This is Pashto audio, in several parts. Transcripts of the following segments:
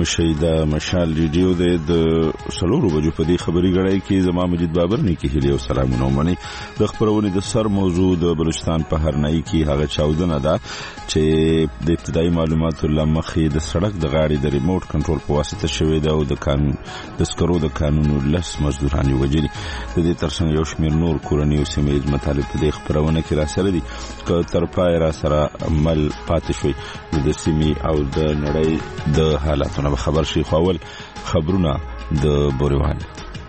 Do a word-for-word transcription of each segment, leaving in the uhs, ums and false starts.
مشي د مشال ریډیو د سلورو بجو په دې خبري غړای کې زما مجید بابر نه کې هلي او سلامونه ومني. د خبرونه د سر موضوع د بلوچستان په هرنۍ کې هغه چاودنه ده چې د ابتدایي معلوماتو لمخې د سړک د غاړې د ریموټ کنټرول په واسطه شوې ده او د قانون د سکرو د قانونو لس مزدوران وژلي. د دې ترڅنګ یو شمېر نور کورنۍ او سیمه مطالب په دې خبرونه کې را سره دي که تر پای را سره عمل پاتې شوی د سیمې او د نړۍ د حالاتونو خبر شي. خو اول خبرونه د بوریوال.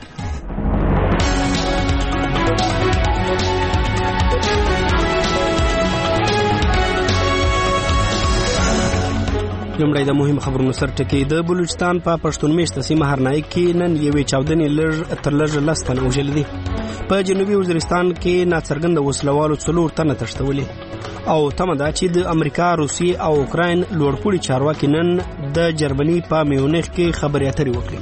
لومړی د مهم خبرونو سر ټکی. د بلوچستان په پښتون میشته سیمه هرنای کې نن یوې چاودنې لږ تر لږه لس تنه وژل دي. په جنوبي وزیرستان کې ناڅرګنده وسلوالو څلور تنه تښتولي او تمه ده چې د امریکا، روسیې او اوکراین لوړپوړي چارواکي نن د جرمني په میونخ کې خبرې اترې وکړي.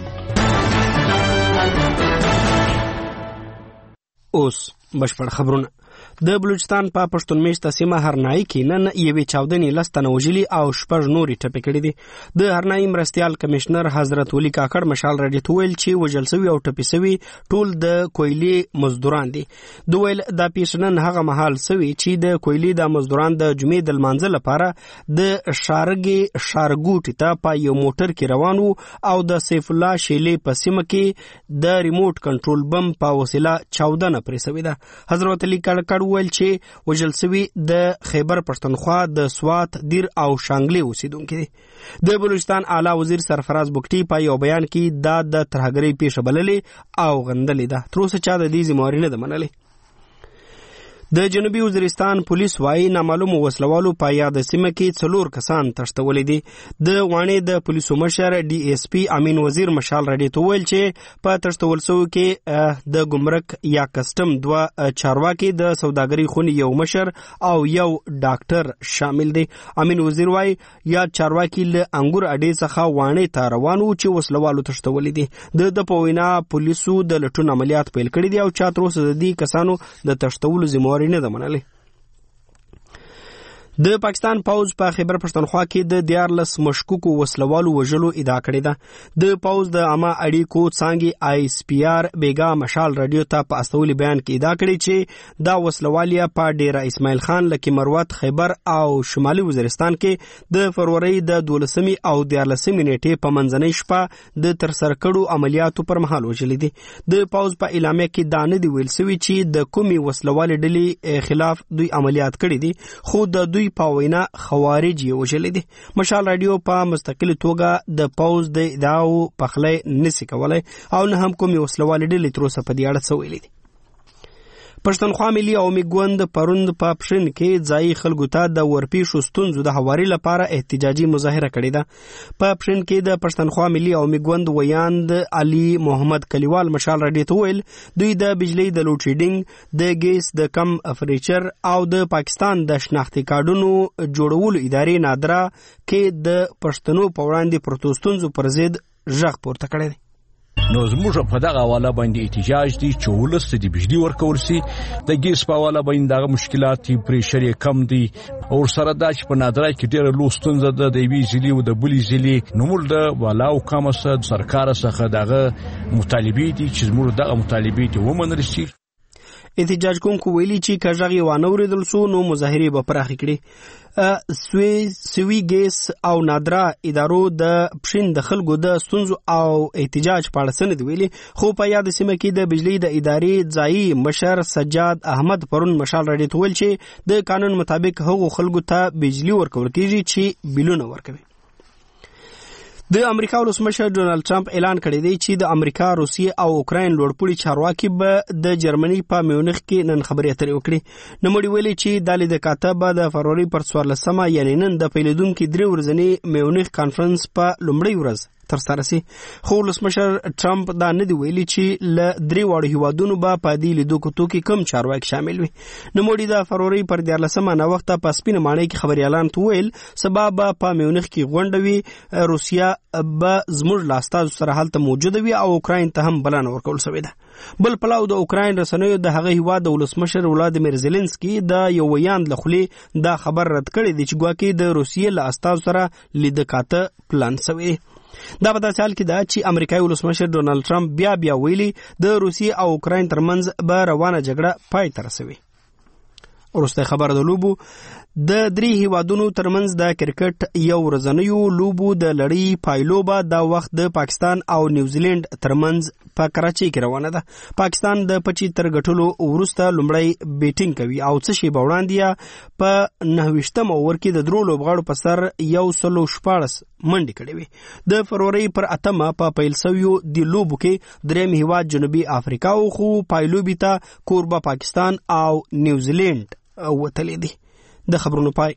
اوس بشپړ خبرونه. د بلوچستان په پښتون میشته سیمه هرنای کې نن یوې چاودنې لس تنه وژلي او شپږ نورې ټپي کړي دي. د هرنای مرستیال کمشنر حضرت ولی کاکړ مشال راډیو ته ویل چې وژل شوي او ټپي شوي ټول د کویلې مزدوران دي. دوی ویل دا پیښه نن هغه مهال شوې چې د کویلې د مزدوران د جمعې د لمانځه لپاره د شارګې شارګوټ ته په یو موټر کې روان وو او د سیف الله شیلې په سیمه کې د ریموټ کنټرول بم په وسیله چاودنه پرې شوې ده. حضرت علی کاکړ ویل چې وژل شوي د خیبر پښتونخوا د سوات، دیر او شانګلې اوسیدونکي دي. د بلوچستان اعلی وزیر سرفراز بوکټي په یو بیان کې دا د ترهګرۍ پیښه بللې او غندلې ده. تر اوسه چا د دې ذمہواري نه ده منلې. د جنوبي وزیرستان پولیس وايي نامعلوم وسلوالو په یاد سیمه کې څلور کسان تښتولي دي. د وانې د پولیسو مشر ډي اس پی امین وزیر مشال راډیو ته ویل چې په تښتول شوو کې د ګمرک یا کسټم دوه چارواکي، د سوداګرۍ خونې یو مشر او یو ډاکټر شامل دي. امین وزیر وايي یا چارواکي له انګور اډې څخه وانې ته روان وو چې وسلوالو تښتولي دي. د د په وینا پولیسو د لټون عملیات پیل کړي دي او چا تر اوسه د دې کسانو د تښتولو ذمہواري نه ده منلې. د پاکستان پوز په خیبر پښتونخوا کې د دیارلس مشکوکو وسلوالو وژلو ادعا کړې ده. د پوز د عامه اړیکو څانګې آی اس پی آر بیګا مشال راډیو ته په استولي بیان کې ادعا کړې چې دا وسلوالیا په ډیره اسماعیل خان، لکه مروت، خیبر او شمالي وزیرستان کې د فروری د دولسمې او دیارلسمې نیټې په منځنۍ شپه د ترسره کړو عملیاتو پر مهال وژلې دي. د پوز په اعلامیه کې دا نه دی ویل شوي چې د کومې وسلوالې ډلې خلاف دوی عملیات کړي دي، خو د دوی په وینا خوارج یې وژلي دي. مشال راډیو په مستقل توګه د پوز د ادعاو پخلی نسی کولی او نه هم کومې وسلوالې ډلې تر اوسه په دې اړه څه ویلي دي. پښتونخوا ملي عوامي ګوند پروند په پښین کې ځایي خلکو ته د ورپېښو ستونزو د هواري لپاره احتجاجي مظاهره کړې ده. په پښین کې د پښتونخوا ملي عوامي ګوند ویاند علي محمد کلیوال مشال راډیو ته ویل دوی د بجلی د لوډ شیډینګ، د ګیس د کم فریچر او د پاکستان د شناختي کارډونو جوړولو ادارې نادره کې د پښتنو په وړاندې پروتو ستونزو پر ضد غږ پورته کړی دی. نو زموږ په دغه حواله باندې احتجاج دی چې ولس ته د بجلی ورکول سي، د ګیس په حواله باندې دغه مشکلات دي، پریشر یې کم دی او سره دا چې په نادرای کې ډېره لوی ستونزه ده د یوې ضلعې او د بلې ضلعې. نو موږ د والا حکومت څخه سرکار څخه دغه مطالبې دي چې زموږ دغه مطالبې دي ومنل شي. احتجاج کوونکو ویلي چې که غږ یې وانه اورېدل سو نو مظاهرې به پراخې کړي. سوی سوي ګیس او نادرا ادارو د پښین د خلکو د ستونزو او احتجاج په اړه څه نه دي ویلي، خو په یاد سیمه کې د بجلی د ادارې ځایي مشر سجاد احمد پرون مشال راډیو ته ویل چې د قانون مطابق هغو خلکو ته بجلی ورکول کېږي چې بیلونه ورکوي. د امریکا ولسمشر ډونالد ټرمپ اعلان کړی دی چې د امریکا، روسیې او اوکراین لوړپوړي چارواکي به د جرمني په میونخ کې نن خبرې اترې وکړي. نوموړي ویلي چې دا لیده کاته به د فروری پر څوارلسمه یعنې نن د پیلېدونکي درې ورځني میونخ کانفرنس په لومړۍ ورځ ترسره سي. خو ولسمشر ټرمپ دا نه دی ویلي چې له درې واړو هیوادونو به په دې لیدو کتو کې کم چارواکي شامل وي. نوموړي د فروری پر دیارلسمه ناوخته په سپینه ماڼۍ کې خبریالانو ته ویل سبا به په میونخ کې غونډه وي، روسیه به زموږ له استازو سره هلته موجوده وي او اوکراین ته هم بلنه ورکول شوې ده. بل پلاو د اوکراین رسنیو د هغه هیواد د ولسمشر ولادیمیر زيلنسکي د یو ویاند له خولې دا خبر رد کړی دی چې ګواکې د روسیې له استازو سره لیده کاته پلان شوی. دا په داسې حال کې ده چې امریکایي ولسمشر ډونالد ټرمپ بیا بیا ویلي د روسیې او اوکراین ترمنځ به روانه جګړه پای ته رسوي. وروسته خبر د لوبو د درې هیوادونو ترمنځ د کرکټ یو ورځنیو لوبو د لړۍ پایلوبه د وخت د پاکستان او نیوزیلند ترمنځ په کراچۍ کې روانه ده. پاکستان د پچی تر ګټلو وروسته لومړی بیټینګ کوي او څه شی به وړاندې په نهه ویشتم اوور کې د درو لوبغاړو په سر یو سلو شپاړس منډې کړې وې. د فروری پر اتمه په پیل شویو د لوبو کې درېیم هیواد جنوبي افریقا او خو پایلوبې ته کوربه پاکستان او نیوزیلند وتلې دي. د خبرونو پای.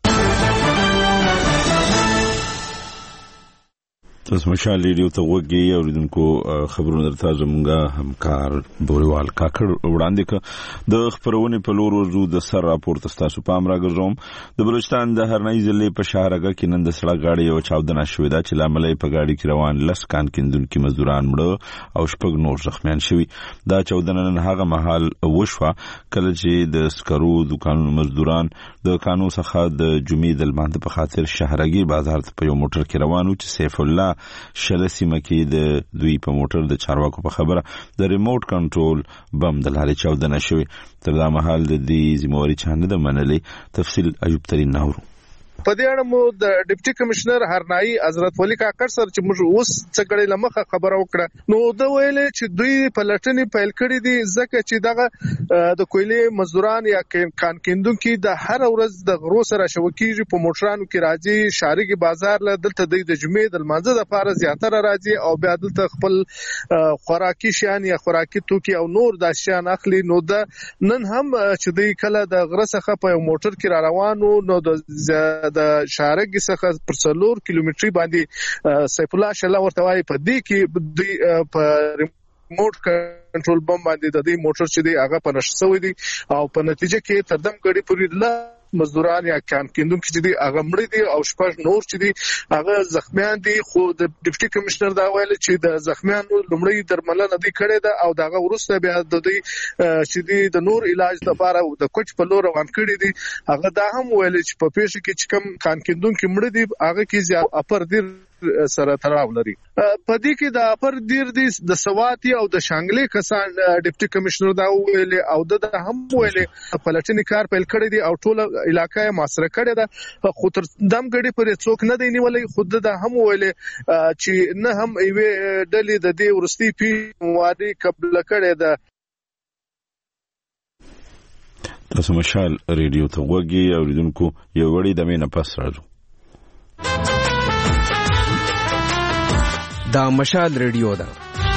تاسو مشال ریډیو ته وګورئ او لیدونکو خبرونه درته زموږه همکار بوریوال کاکړ وړاندې ک د خبرونه په لور ورزو د سر راپورته تاسو پام راګرځوم. د بلوچستان د هرنۍ ضلع په شهرګه کې نن د سړک گاډي او چاودنه شوې ده چې لامل په گاډي کې روان لس کان کیندونکو مزدوران مړه او شپږ نور زخمیان شوي. دا چاودنه نن هغه مهال وشوه کله چې د سکرو دکانونو مزدوران د قانون څخه د جمعې د لمانځه په خاطر شهرګي بازار ته په یو موټر کې روان و چې سیف الله شل سیمه کې د دوی په موټر د چارواکو په خبره د ریموټ کنټرول بم د لارې چاودنه شوې. تر دا مهال د دې ذمہواری چا نه ده منلې. تفصیل ایوب ترین ناورو. په دې اړه مو د ډیپټي کمشنر هرنائی حضرت ولی کاکړ سره چې موږ اوس څه غړي لمخه خبره وکړه نو د ویلې چې دوی په لټنې پیل کړې دي ځکه چې دغه د کویلې مزدوران یا کان کیندونکو د هر ورځ د غرو سره شوکیږي په موټرانو کې راځي شارګي بازار له دلته د جمعې د لمانځه لپاره زیاتره راځي او بیا دلته خپل خوراکي شیان یا خوراکي توکي او نور د شیان اخلي. نو د نن هم چې دوی کله د غره څخه په موټر کې را روانو نو د د شارګي څخه پر څلور کیلومتري باندې سیف الله شله ورته وايي په دې کې دوی په ریموټ کنټرول بم باندې د دې موټر چې دی هغه په نشه سوی دی او په نتیجه کې تردم کړي پوری لا مزدوران یا کان کیندونکو چې دی هغه مړي دي او شپږ نور چې دی هغه زخمیان دي. خو د ډیپټي کمشنر دا ویل چې د زخمیانو لومړی درملنه دی کړې ده او داغه ورسته بیا د دوی چې دی د نور علاج لپاره د کوچ په لور روان کړي دي. هغه دا هم ویل چې په پیښه کې چې کم کان کیندونکو مړي دي هغه کې زیات اپر دیر سره تړاو لري. په دې کې د اپر دیر دي د سواتي او د شانګلې کسان ډیپټي کمشنر دا ویل او د هم ویل په لټنی کار پیل کړی دي او ټول علاقې محاصره کړی ده. خو تر دم غړي پر څوک نه دی نیولې. خود د هم ویل چې نه هم ایوه ډلې د دې ورستي پی موادي قبل کړی ده. تاسو مشال ریډیو ته وګورئ او لیدونکو یو وړي د مینه پس راځو. دا مشال ریډیو ده.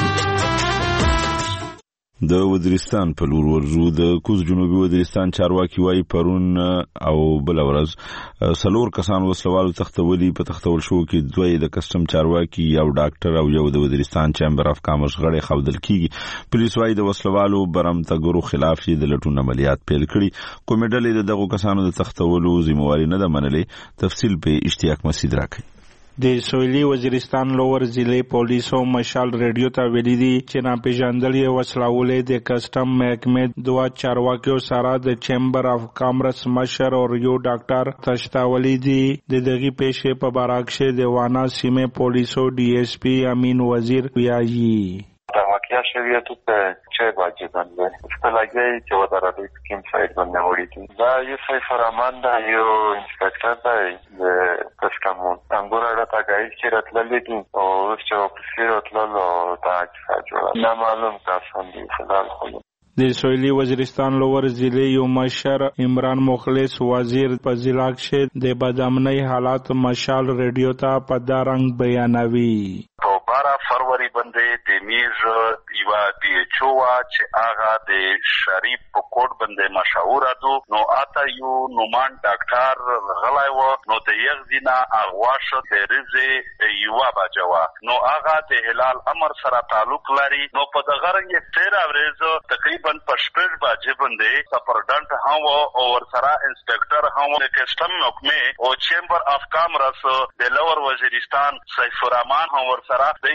د وزیرستان په لور ورزو د کوز جنوبي وزیرستان چارواکي وايي پرون او بل ورځ سلور کسان وسلوالو تختولي په تختول شو کې دوی د کسٹم چارواکي یو ډاکټر او یو د وزیرستان چیمبر اف کامرس غړي خودل کیږي. پولیس وايي د وسلوالو برم تګرو خلاف د لټون عملیات پیل کړي. کومیډلې د دغه کسانو د تختولو ذمہواری نه ده منلې. تفصیل په اشتیاق مسعود راکړي. د سویلي وزیرستان لوور ضلع پولیسو مشال ریډیو ته ویلي دي چې ناپېژندلې وسلوالې د کسټم محکمې دوه چارواکیو سره د چیمبر اف کامرس مشر او یو ډاکټر تشتاولي دي. د دغه پیښې په بارکشه د وانا سیمه پولیسو ڈی ایس پی امین وزیر ویایي واقعیا شویه تو په چه باجه باندې خپلګي چې ودارې سکیم سایت باندې وړي دي. دا یو سیفر امان دا یو انسپکټر دی د کسټم انګور راته گایډ چې راتللې دي او چې په سیر راتللو دا چې جوړه نه معلوم تاسو دي خلال خو د سویلي وزیرستان لوور ضلع یو مشر عمران مخلص وزیر په ضلع کې د بدامنۍ حالات مشال ریډیو ته په دارنګ بیانوي. بارا فروری باندې د میز یو دی چوا چې هغه د شریف په کوټ باندې مشهور ده. نو اته یو نومان ډاکټر غلای و نو د یغ دینا اغواشه د رزه یو باجوا نو هغه د هلال امر سره تعلق لري. نو په دغه رنګ تیر اورز تقریبا په شپږ باجې باندې سپرډنټ هم او ور سره انسپکټر هم د کسٹم محکمې او چیمبر اف کامرس د لوور وزیرستان سیف الرحمن هم ور سره د شل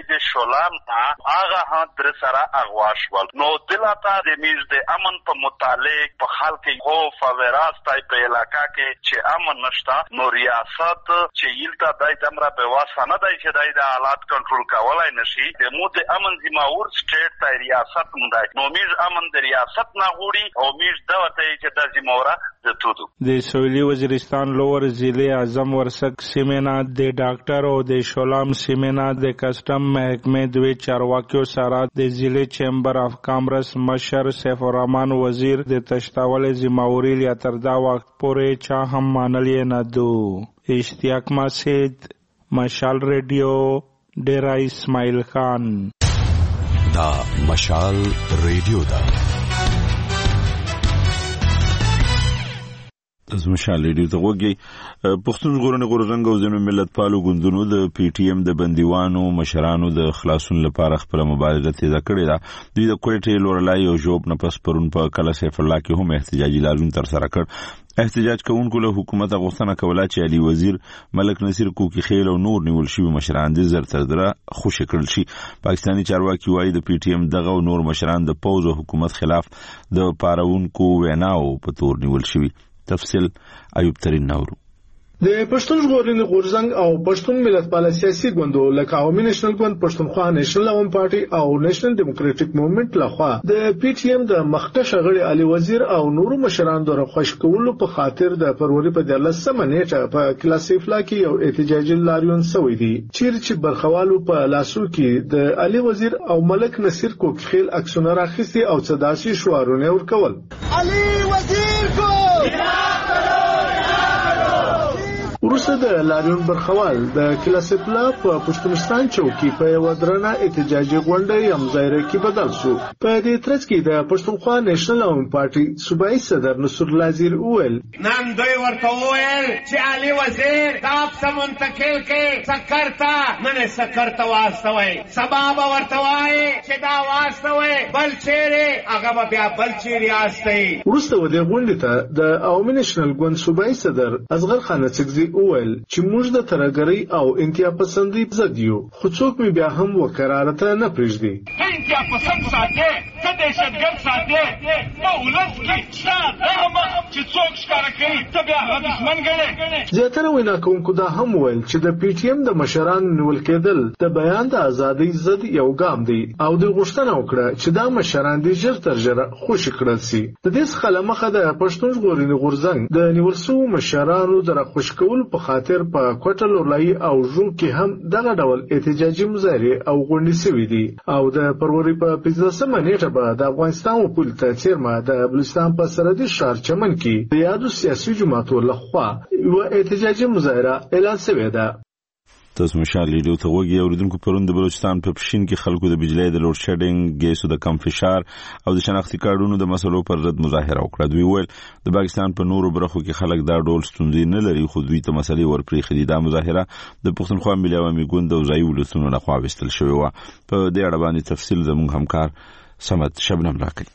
سلام هغه هم در سره اغوا شول. نو دلته د میز د امن په متعلق په خلک خوف او راستای په علاقه کې چې امن نشته، نو ریاست چې یلته دای دمره به واسانه دای چې دای د حالات کنټرول کولای نشي. د مو د امن ذمہور سټیټ ته ریاست مونږ نو میز امن د ریاست نه غوړي او میز دغه چې د ذمہوره د تودو د سویلي وزیرستان لوور ضلع اعظم ورسک سیمنا د ډاکټر او د شولام سیمنا د کسٹم محکمه دوی چارواکیو سره د ضلع چیمبر اف کامرس مشر سیف الرحمن وزیر د تشتاول ذمہوري یا تر دا وخت پورې چا هم مانلې نه دو. اشتیاق مسجد، مشال ریډیو، ډیرا اسماعیل خان. دا مشال ریډیو دا از مشال ریډیو ته وګي. پښتون ژغورنې غورځنګ او ځینو ملت پالو ګوندونو د پی ټی ایم د بندیوانو مشرانو د خلاصون لپاره خپل مبارزه تیزه کړې ده. دوی د کوټې لورلای او جوب نه پس پرون په کله سیف الله کې هم احتجاجي لازم تر سره کړ. احتجاج کوونکو له حکومت غوښتنه کوله چې علي وزیر، ملک نصیر کوکی خیل او نور نیول شوي مشران د زر تر دره خوشي کړل شي. پاکستاني چارواکي وایي د پی ټی ایم دغه او نور مشران د پوز او حکومت خلاف د پارونکو ویناو په تور نیول شوي. تفصیل ایوب ترین نورو. د پښتون ژغورنې غورځنګ او پښتون ملت پال سیاسي ګوندو لکه عوامي نېشنل ګوند، پښتونخوا نېشنل عوام پارټي او نېشنل ډیموکراټیک موومېنټ لخوا د پی ټی ایم د مخکښ غړي علي وزیر او نورو مشرانو د خوش کولو په خاطر د فروری په دلسمه نیټه په کلاسیفلا کې یو احتجاجي لاریون سوی دی، چیرې چې برخوالو په لاسو کې د علي وزیر او ملک نصیر کوکخیل عکسونه راخستي او صداسي شعارونه ورکول. علي وزیر کو وروسته د لاریون برخوال د کلاسیپلا په پښتونستان چوکي په یو درنه احتجاجي غونډه یمزایره کې بدل شو. په دې ترڅ کې د پښتونخوا نېشنل عوام پارټي صوبایي صدر نصر لازیر وویل نن دوی ورته وویل چې علي وزیر دا په منتقل کې سکرتا نه سکرتا واستوي، سبا به ورته وایي چې دا واستوي بل چیرې هغه بیا بل چیرې واستوي. وروسته و دې غونډې ته د عوامي نېشنل ګوند صوبایي صدر اصغر خان څکزي وویل چې موږ د ترګرۍ او انتیا پسندۍ ضد یو، خو څوک مې بیا هم وقرارته نه پرېږدي. انتیا پسند ساتي ته دهشتګرد ساتي په ولس کې شته هغه چې څوک ښکاره کوي ته بیا هغه دښمن ګڼې. زیاتره وینا کوونکو دا هم وویل چې د پی ټی ایم د مشرانو نیول کېدل د بیان د ازادۍ ضد یو ګام دی او دوی غوښتنه وکړه چې دا مشران دې ژر تر ژره خوشي کړل سي. د دې څخه له مخه د پښتون ژغورنې غورځنګ د نیول شوو مشرانو د راخوش کولو په خاطر په کوټه لورلای او ژوب کې هم دغه ډول احتجاجي مظاهرې او غونډې شوې دي او د فروری په پنځلسمه نیټه به د افغانستان وپول ته څیرمه د بلوچستان په سرحدي ښار چمن کې د یادو سیاسي جماعتو لخوا یو احتجاجي مظاهره اعلان شوې ده. تاسو مشال ریډیو ته وګورئ. اوریدونکو پرون د بلوچستان په پښین کې خلکو د بجلی د لوډ شیډینګ، ګیسو د کم فشار او د شناختی کارډونو د مسلو پر رد مظاهره وکړه. دوی ویل د پاکستان په نورو برخو کې خلک دا ډول ستونزې نه لري، خو دوی ته مسلې ورپرېښې دي. دا مظاهره د پښتونخوا ملي عوامي ګوند او ځایي ولسونو لخوا ویستل شوې وه. په دې اړه باندې تفصیل زموږ همکار سمد شبنم راکړي.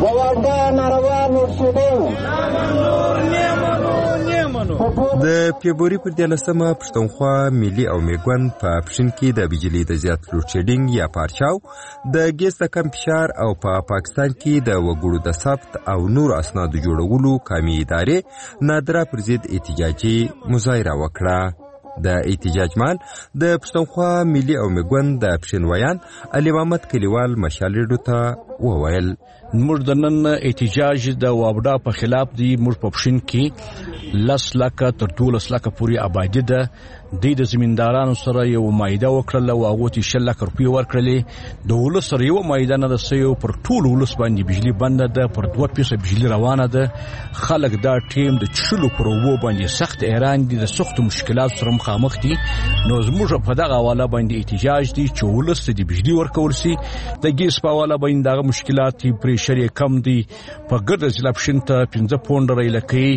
د فبرवरी پر دیارلسمه پښتونخوا ملي او میګوند په پښین کې د بجلی د زیات لوډ شیډینګ یا پارچاو، د ګیس د کم فشار او په پا پاکستان کې د وګړو د ثبت او نور اسنادو جوړولو قومي ادارې نادره پر ضد احتجاجي مظاهره وکړه. د احتجاجمان د پښتونخوا ملي او میګوند د پښینویان علي محمد کلیوال مشال ریډیو ته وویل موږ د نن احتجاج د وابډا په خلاف دی. موږ په پښین کې لس لکه تر دولس لکه پورې آبادي ده. د زمیندارانو سره یو مایده وکړل او هغه ته شل لک روپۍ ورکړلې. د ولس سره یو مایده نه ده سيو پر ټول ولس باندې بجلی بند ده، پر دوه پیسه بجلی روانه ده. خلک دا ټیم د چلو پر وو باندې سخت ایران دي، د سخت مشکلات سره مخامخ دي. نو زموږ په دغه حواله باندې احتجاج دي چې ولس د بجلی ورکول سي. د ګیس په حواله باندې دغه مشکلات پرېشر کم دي. په ګرد ضلع پښین ته پنځه پونډه ریل کوي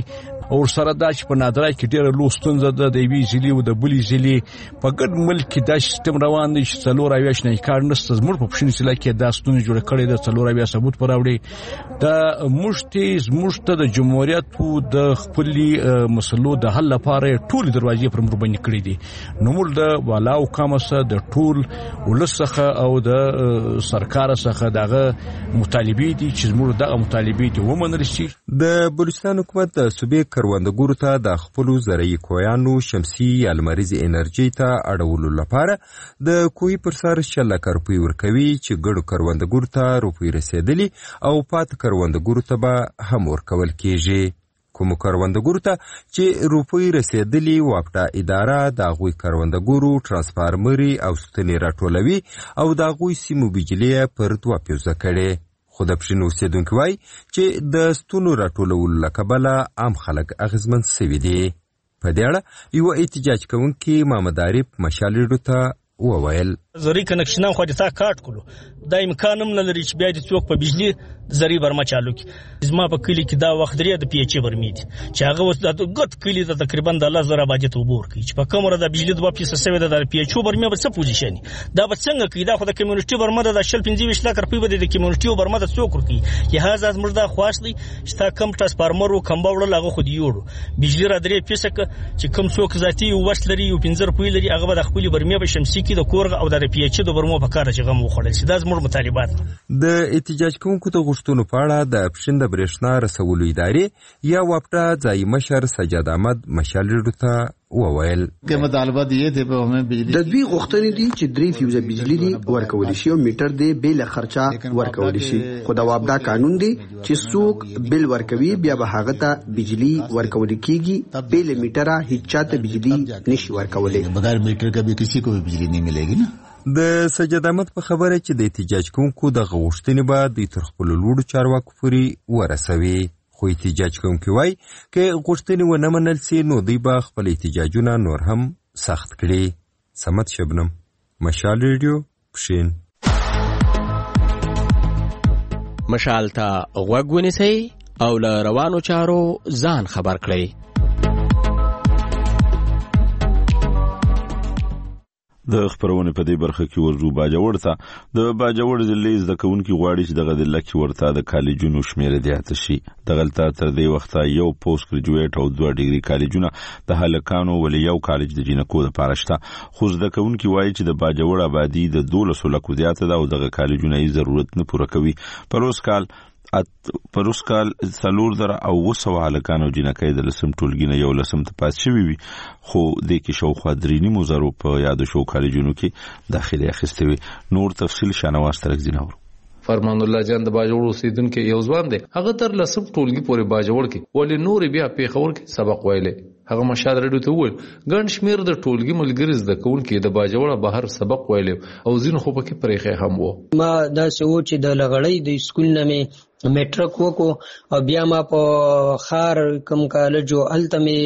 او سره دا چې په نادرای کې ډېر لوستونځ د دیوی ځلی او د بلی ځلی په ګډ ملک کې دا سیستم روان دی چې څلور اویا نه کار نشته زموږ په پښین سلا کې دا ستونزه جوړ کړې ده څلور اویا ثبوت پر راوړي دا مشتي زموږ ته د جمهوریت او د خپلې مسلو د حل لپاره ټول دروازې پر مر باندې کړې دي نو موږ د والاو کامسه د ټول ولسخه او د سرکار څخه دغه مطالبه دي چې موږ دغه مطالبه دي ومنل شي د بلوچستان حکومت د صوبې کروندګرو ته د خپل زرعي کویانو شمسي یا لمریزي انرژي ته اړولو لپاره د کوی پر سر شل لک روپۍ ورکوي چې ګډو کروندګرو ته روپۍ رسیدلي او پات کروندګرو ته به هم ورکول کیږي کوم کروندګرو ته چې روپۍ رسیدلي واپټا اداره د غوي کروندګرو ترانسفارمري او ستنې راټولوي او د غوي سیمو بجلی پر دوه پیوزه کړي خو د پښین اوسیدونکو وای چې د ستونو راټولولو لکبله عام خلک اغیزمن سوي دي په دې اړه یو احتجاج کوونکی محمد عارف مشالډو ته وویل زری کنکشنان خو د تا کارت کولو دا امکان هم نه لري چې بیا د څوک په بجلی زری برما چالو کی زما په کلی کې دا وخت لري د پی ایچ برمید چې هغه وس د ګټ کلی د تقریبا د الله زره باجت وبور کی چې په کومره د بجلی د واپس سوي د پی ایچ برمه په څه پوزیشن دا به څنګه کی دا خو د کمیونټي برمه د شل پنځه لک روپۍ بده د کمیونټي برمه د څوک ورکی لہذا موږ دا خواشلي چې تا کم ټرانسفارمر او کم باور لغه خو دی یوړو بجلی را درې پیسک چې کم څوک ذاتی وس لري او پنځه روپۍ لري هغه د خپل برمه په شمسي کې د کور او د پی ایچ د برمو په کار چې غو خوړل شي دا زموږ مطالبات د احتجاج کوونکو ته غوښتنو په اړه د پښین د برېښنا رسولو ادارې یا واپټا ځای مشر سجاد احمد مشالډو ته وویل که مطالبه دی ته په همه بجلی د دوی غوښتنې دي چې درې فیوزه بجلی دی ورکول شي او میټر دی بیل خرچه ورکول شي خو دا واپټا قانون دی چې څوک بیل ورکوي بیا به هغه ته بجلی ورکول کیږي بیل میټره هیڅ چاته بجلی نشي ورکولای بغیر میټر کا به کسی کو بھی بجلی نہیں ملے گی نا د سجاد احمد په خبره چې د احتجاج کوونکو د غوښتنې به د تر خپل لوړو چارواکو پورې ورسوي خو احتجاج کوونکي وای چې غوښتنې ونه منل سي نو دوی به خپل احتجاجونه نور هم سخت کړي سمت شبنم مشال ریډیو پښین مشال ته غوږ ونیسئ او له روانو چارو ځان خبر کړئ د خبرونه په دې برخه کې ورزو باجوړ ته د باجوړ ضلع زده کوونکي غواړي چې دغه د لکه ورته د کالجونو شمیره زیات شي دغلته تر دې وخته یو پوسټ ګریجویټ او دوه ډیګري کالجونه د هلکانو ولې یو کالج د جنکو د پارشته خو زده کوونکي وایي چې د باجوړ آبادی د دولسو لکو زیات ده او دغه کالجونه یې ضرورت نه پوره کوي پروس کال پروس کال څلور زره او اوه سوه هلکانو جنکۍ د لسم ټولګي نه یو لسم ته پاس شوي وي خو دې کې شاوخوا درې نیمو زرو په یادو شوو کالجونو کې داخلي اخیستې وي نور تفصیل شانواز ترکزي نورو فرمان الله جان د باجوړ اوسیدونکو یو ځوان دی هغه تر لسم ټولګي پورې باجوړ کې ولې نور بیا پیښور کې سبق ویلې هغه مشال رډو ته وویل ګڼ شمیر د ټولګي ملګری زده کوونکي د باجوړ بهر سبق ویلې او ځینو خو پکې پرېخې هم وو ما دا سوچ د لغړی د سکول نه میټرک وکو او بیا ما په خار کم کالج او التمه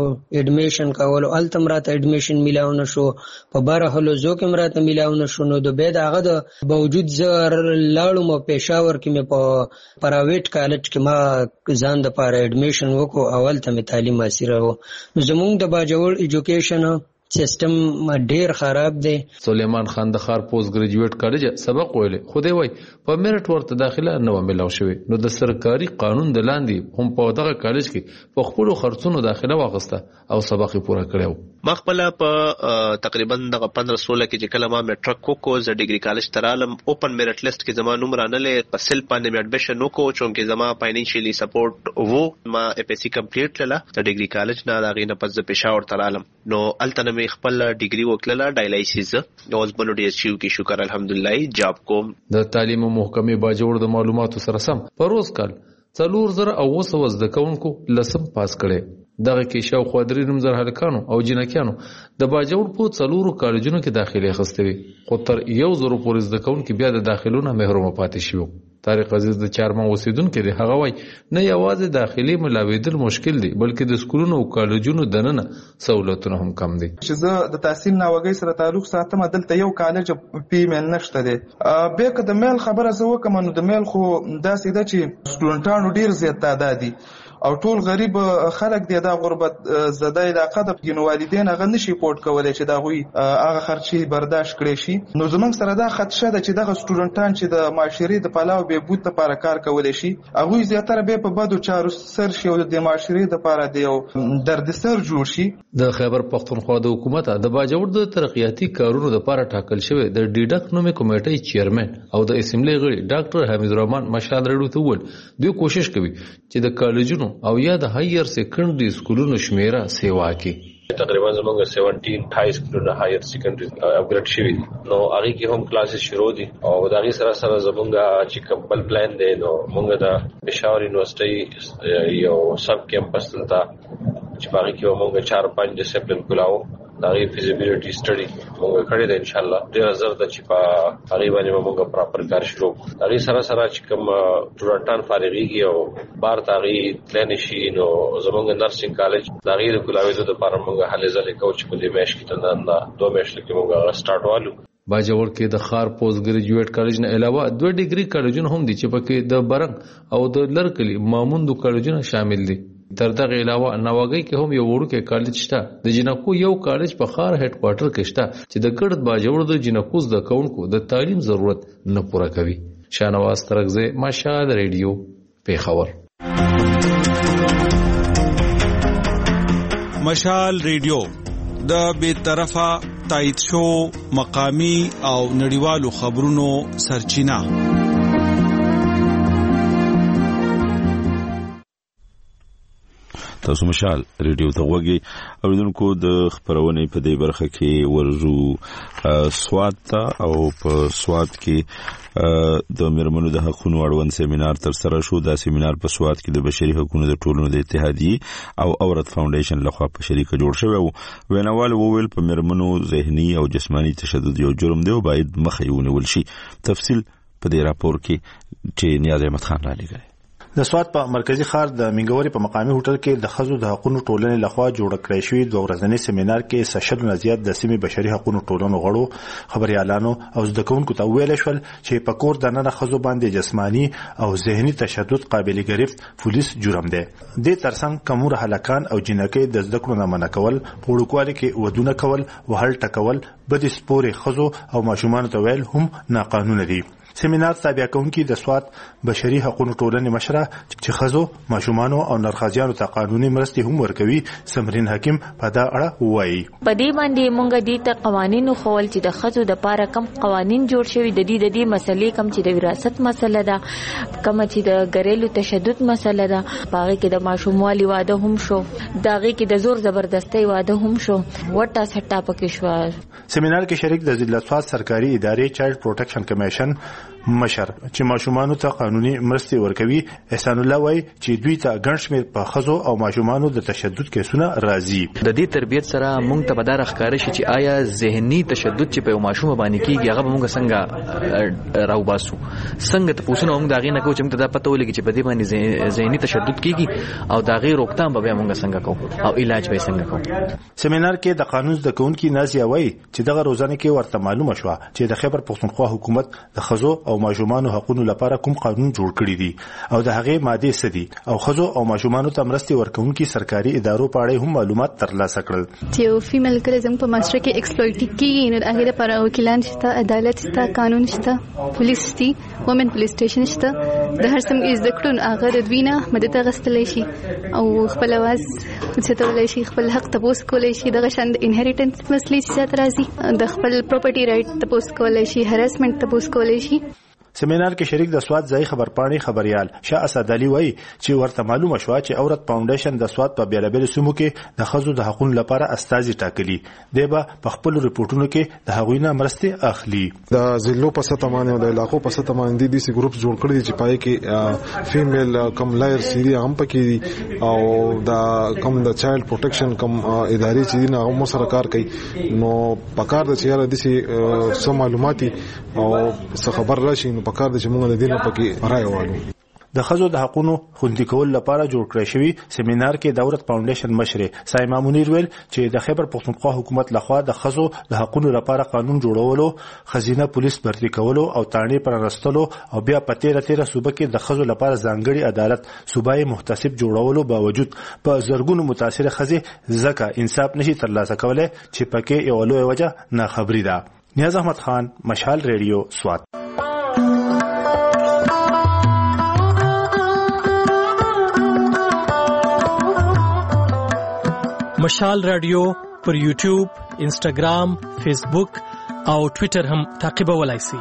اډمیشن کول او التم راته اډمیشن میلاو نشو په بار هلو زو کې راته میلاو نشو نو د بيد هغه د باوجود زر لاړو مو پېښور کې مې په پرایویټ کالج کې ما ځان د پاره اډمیشن وکو اول ته تعلیم حاصل و زمونږ د باجوړ ایجوکیشن سیستم ډیر خراب دی سلیمان خان د خار پوسټ ګریجویټ کالج سبق ویل خو دی وای په میرټ ورته داخله نه ملاو شوی نو د سرکاري قانون د لاندې هم په دغه کالج کې په خپل خرڅونو داخله واغسته او سبق پوره کړو ما خپل په تقریبا دغه پندرہ سولہ کې چې کله ما میټرک کو ز ډیګري کالج ترالم اوپن میرټ لیست کې زما نوم رانلې په سل باندې اډمیشن وکړو چې زما فاینانشلی سپورټ وو ما اف اس سی کمپلیټ کړه د ډیګري کالج نه دغه نه پس پېښور ترالم نو التنه خپل ډیګري وکړه ډایلایسیس اوس بنو ډی ایس یو کې شکر الحمدلله جاب کوم د تعلیم محکمې باجوړ د معلوماتو سره سم پروز کال څلور زره او اوه سوه زده کوونکو لسم پاس کړي دغه کې شاوخوا درې نیم زره هلکانو او جنکیانو د باجوړ په څلورو کالجونو کې داخلي اخیستې وي خو تر یو زرو پورې زده کوونکي بیا د داخلونو محروم پاتې شوي طارق عزیز د چارمن اوسیدونکو دی هغه وای نه یوازې داخلي ملاویدل مشکل دی بلکې د سکولونو او کالجونو دننه سہولتونه هم کم دي چې زه د تحصیل ناوګي سره تعلق ساتم دلته یو کالج پیمل نشته دی به که د میل خبره زه وکم نو د میل خو داسې ده چې سټوډنټانو ډیر زیات تعداد دي او ټول غریب خلک دی دا غربت زده علاقه د ګنو والدین هغه نشي پورت کولای چې دا غوي هغه خرچي برداشت کړي شي. نو زمونږ سره دا خدشه ده چې دغه سټوډنټان چې د معاشري د پلاو به بوت لپاره کار کولای شي هغه زیاتره به په بدو چارو سر شي او د معاشري د لپاره دی او دردسر جوړ شي. د خیبر پختونخوا د حکومت د باجوړ د ترقیاتي کارونو لپاره ټاکل شوی د ډیډک نومي کمیټې چیرمن او د اسمبلی غړي ډاکټر حمید الرحمن مشال رډو ته ول دوی کوشش کوي چې د کالجونو او یا د هایر سیکنډري سکولونو شمیره سیوا کوي. تقریبا زمونږ سیونټین اٹھائیس کلونه هایر سیکنډري اپګریډ شوی نو هغه کې هم کلاسز شروع دي او دا غي سره سره زمونږ چې کمپل پلان دی نو موږ د پېښور یونیورسيټي یو سب کیمپس ته چې باقي کې موږ چار پنځه ډیسپلین کولاو دا غي فیزیبিলিټي سټډي موږ کړی دی ان شاء الله ډیر زر د چې په هغه باندې موږ پراپر کار شروع دا غي سره سره چې کوم ټورنټان فارغيږي او بار تاغي پلان شي نو زمونږ نرسنګ کالج دا غي د کولاوي د لپاره موږ حل ځلې کوچ په دې مېش کې تنه نه دوه مېش کې موږ سٹارټ والو. باجوړ کې د خار پوسټ ګریجویټ کالج نه علاوه دوه ډیګري کالجونه هم دي چې پکې د برنګ او د لرکلی ماموندو کالجونه شامل دي. تر دغه علاوه نواګي کې هم یو وړوکی کالج شته. د جنکو یو کالج په خار هډ کوارټر کې شته چې د ګرد باجوړ د جنکو د کونکو د تعلیم ضرورت نه پوره کوي. شانواز ترغزه مشال ریډیو پیښور. مشال ریډیو د بیطرفه تایید شو مقامی او نړیوالو خبرونو سرچینه. تاسو مشال ریډیو ته وګورئ اوریدونکو د خبرونه په دې برخه کې ورزو سواد ته او په سواد کې د مرمنو د حقوقو اړوند سیمینار تر سره شو. دا سیمینار په سواد کې د بشري حقوقو د ټولنو د اتحادیې او اورت فاونډیشن لخوا په شریکه جوړ شوی و. ویناوال وویل په مرمنو ذهني او جسمانی تشدد یو جرم دی او باید مخه یې ونیول شي. تفصیل په دې راپور کې چې نیاز احمد خان را لګي. د سواد په مرکزی ښار د منګوري په مقامی هوټل کې د خزو د حقوقو ټولنې لخوا جوړ کړی شوی دوه ورځنی سیمینار کې سشل نزيات د سیمې بشري حقوقو ټولنو غړو خبريالانو او زده کوونکو ته ویل شول چې په کور د نن خزو باندې جسمانی او ذهني تشدد قابل گرفت پولیس جرم دی. د ترڅنګ کومور هلاکان او جنکې د زده کړو نه منع کول، پوړکوالي کې ودونه کول، وهل ټکول، بد سپوري خزو او ماشومان ته ویل هم ناقانونه دي. سیمینار تابع کوونکي د سواد بشري حقوقو ټولنې مشره چې خزو ماشومان او نرخازیانو ته قانوني مرستې هم ورکوي سمرین حکیم په دا اړه وایي. په دې باندې مونږ دې ته قوانینو خول چې د خزو د پاره کم قوانین جوړ شوي د دې د دې مسلې کم چې د وراثت مسله ده، کم چې د ګریلو تشدد مسله ده، باغې کې د ماشوموالي واده هم شو، داغه کې د زور زبردستۍ واده هم شو، وټا سټا پکې شو. سیمینار کې شریک د ضلع سواد سرکاري ادارې چایلډ پروټیکشن کمیشن مشر چې ماشومانو ته قانوني مرستې ورکوي احسان الله وایي چې دوی ته ګڼ شمېر په خزو او ماشومانو د تشدد کیسونه راځي. د دې تربیت سره مونږ ته به دا راښکاره شي چې آیا ذهني تشدد چې په یو ماشوم باندې کیږي هغه به مونږ څنګه راوباسو، څنګه ته پوښتنه مونږ داغې نه کوو چې مونږ ته دا پته ولګي چې په دې باندې ذهني تشدد کیږي او داغې روکتام به مونږ څنګه کوو او علاج به څنګه کوو. سیمینار کې د قانون زده کوونکي نازیه وایي چې دغه روزنه کې ورته معلومه شوه چې د خیبر پښتونخوا حکومت د خزو او ماشومانو حقوقو لپاره کوم قانون جوړ کړی دي او د هغه ماده څه دي او خزو او ماشومانو ته مرستې ورکوونکي سرکاري ادارو په اړه هم معلومات ترلاسه کړل. چې فیمیل کلزم په ماسټر کې ایکسپلویټ کیږي نو هغه لپاره وکیلان شته، عدالت شته، قانون شته، پولیس شته، وومن پولیس سټیشن شته، د هر سم از د کړون هغه د دوینه مدد غستلای شي او خپل आवाज څه شي، خپل حق تاسو کولای شي، دغه شند انهریټنس مسلې چې راځي، د خپل پراپرټي رائټ تاسو کولای شي، هراسمنت تاسو کولای شي. سیمینار کې شریک د سواد ځای خبرپاڼې خبريال شاه اسد علي وایي چې ورته معلومه شوه چې اورت فاونډیشن د سواد په بیلابل سیمو کې د خزو د حقوقو لپاره استازي ټاکلي دی، به په خپل ریپورتونو کې د هغوی نه مرستې اخلي. د ضلعو په سطح باندې او د علاقو په سطح باندې د سي ګروپ جوړ کړی چې پای کې فیمیل کم لایر سيري هم پکې او د کم د چایلډ پروټیکشن کم ادارې چې نه هم سره کار کوي. نو پکار د چیرې د سي سم معلوماتي او څه خبر راشي نو پکار د چې موږ د دینه پکې راي وایو. د خزو د حقوقو خوندي کول لپاره جوړ کړی شوی سیمینار کې دولت فاونډیشن مشر سایما منیر ویل چې د خیبر پختونخوا حکومت لخوا د خزو د حقوقو لپاره قانون جوړولو، خزینه پولیس برتري کولو او تانې پر راستلو او بیا په تیره تیره صوبه کې د خزو لپاره ځانګړي عدالت صوبایي محتسب جوړولو باوجود په زرګونو متاثر خزي زکه انصاف نشي ترلاسه کولای چې پکې یو لوی وجه نه خبري ده. نیاز احمد خان، مشال ریډیو، سوات. مشال رادیو پر یوټیوب، انسټاګرام، فیسبوک او ټوئیټر هم تعقیبولای شئ.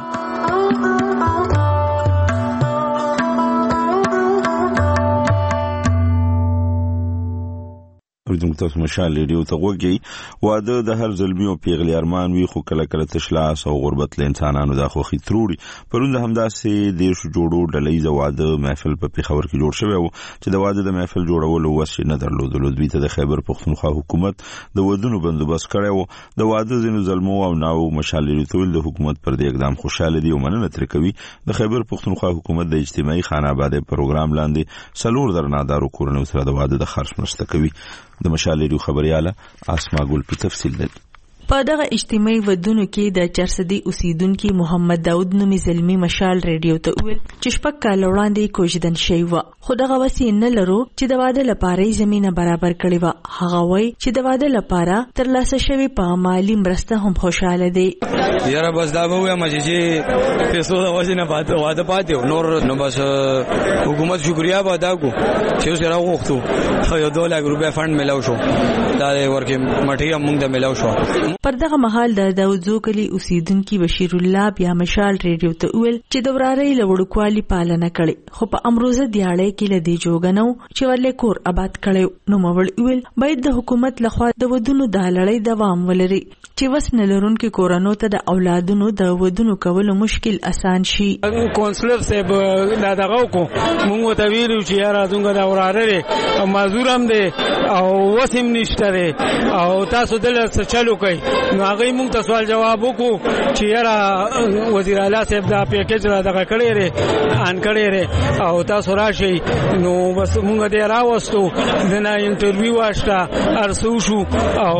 اوریدونکو تاسو مشال ریډیو ته وګورئ. واده د هر ظلمي او پیغلي ارمان وي، خو کله کله تشلاس او غربت له انسانانو د خوخي تروړي. پرون د همداسې دیش جوړو ډلې واده محفل په پیښور کې جوړ شوی و چې د واده د محفل جوړولو وسه نه درلودل. دوی ته د خیبر پختونخوا حکومت د ودونو بندوبست کړی و. د واده زینو ظلمو او ناو مشال ریډیو د حکومت پر دې اقدام خوشاله دي او مننه تر کوي. د خیبر پختونخوا حکومت د اجتماعي خانه آبادی پروګرام لاندې سلور درنادارو کورنیو سره د واده د خرڅ مرسته کوي. د مشال ریډیو خبرياله اسما ګل په تفصیل ده. په دغه اجتماعي ودونو کې د چرسدي اوسیدونکو محمد داود نومي زلمی مشال ریډیو ته ویل چې شپږ کال وړاندې کوژدن شوی و، خو دغه وسې نه لرو چې د واده لپاره زمينه برابر کړي و. هغه وایي چې د واده لپاره ترلاسه شوی په مالی مرسته هم خوشاله دي. یاره بس دا به وایم چې پیسو د وجه نه پاتې واده پاتې نور نو بس حکومت شکریا به ادا کو چې سره وغوښتو خو یو دوه لک روپیا فند ملاو شو، دا ورکه مټي موږ ته ملاو شو. پر دغه مهال د داوودزو کلی اوسیدونکو بشیر الله بیا مشال ریډیو ته ویل چې د ورارۍ لوړکوالي پالنه کړي، خو په امروزه دیاړې کې لدی جوګنو چې ولې کور آباد کړي. نو مول ویل باید د حکومت لخوا د ودونو د لړۍ دوام ولري چې وسنه لرونکو کورانو ته د اولادونو د ودونو کولو مشکل اسان شي. کونسلر صاحب دا دغه کو موږ ته ویلو چې یاره دغه د ورارۍ او معذور هم دي او وسیم نشته او تاسو دلته چالو کوي. نو هغه موږ ته سوال جواب وکړو چې یاره وزیر اعلی صاحب دا پیکیج را دغه کړی لري ان کړی لري او تاسو راشي. نو بس موږ دې راوستو دنه انټرویو واشته ارسو شو او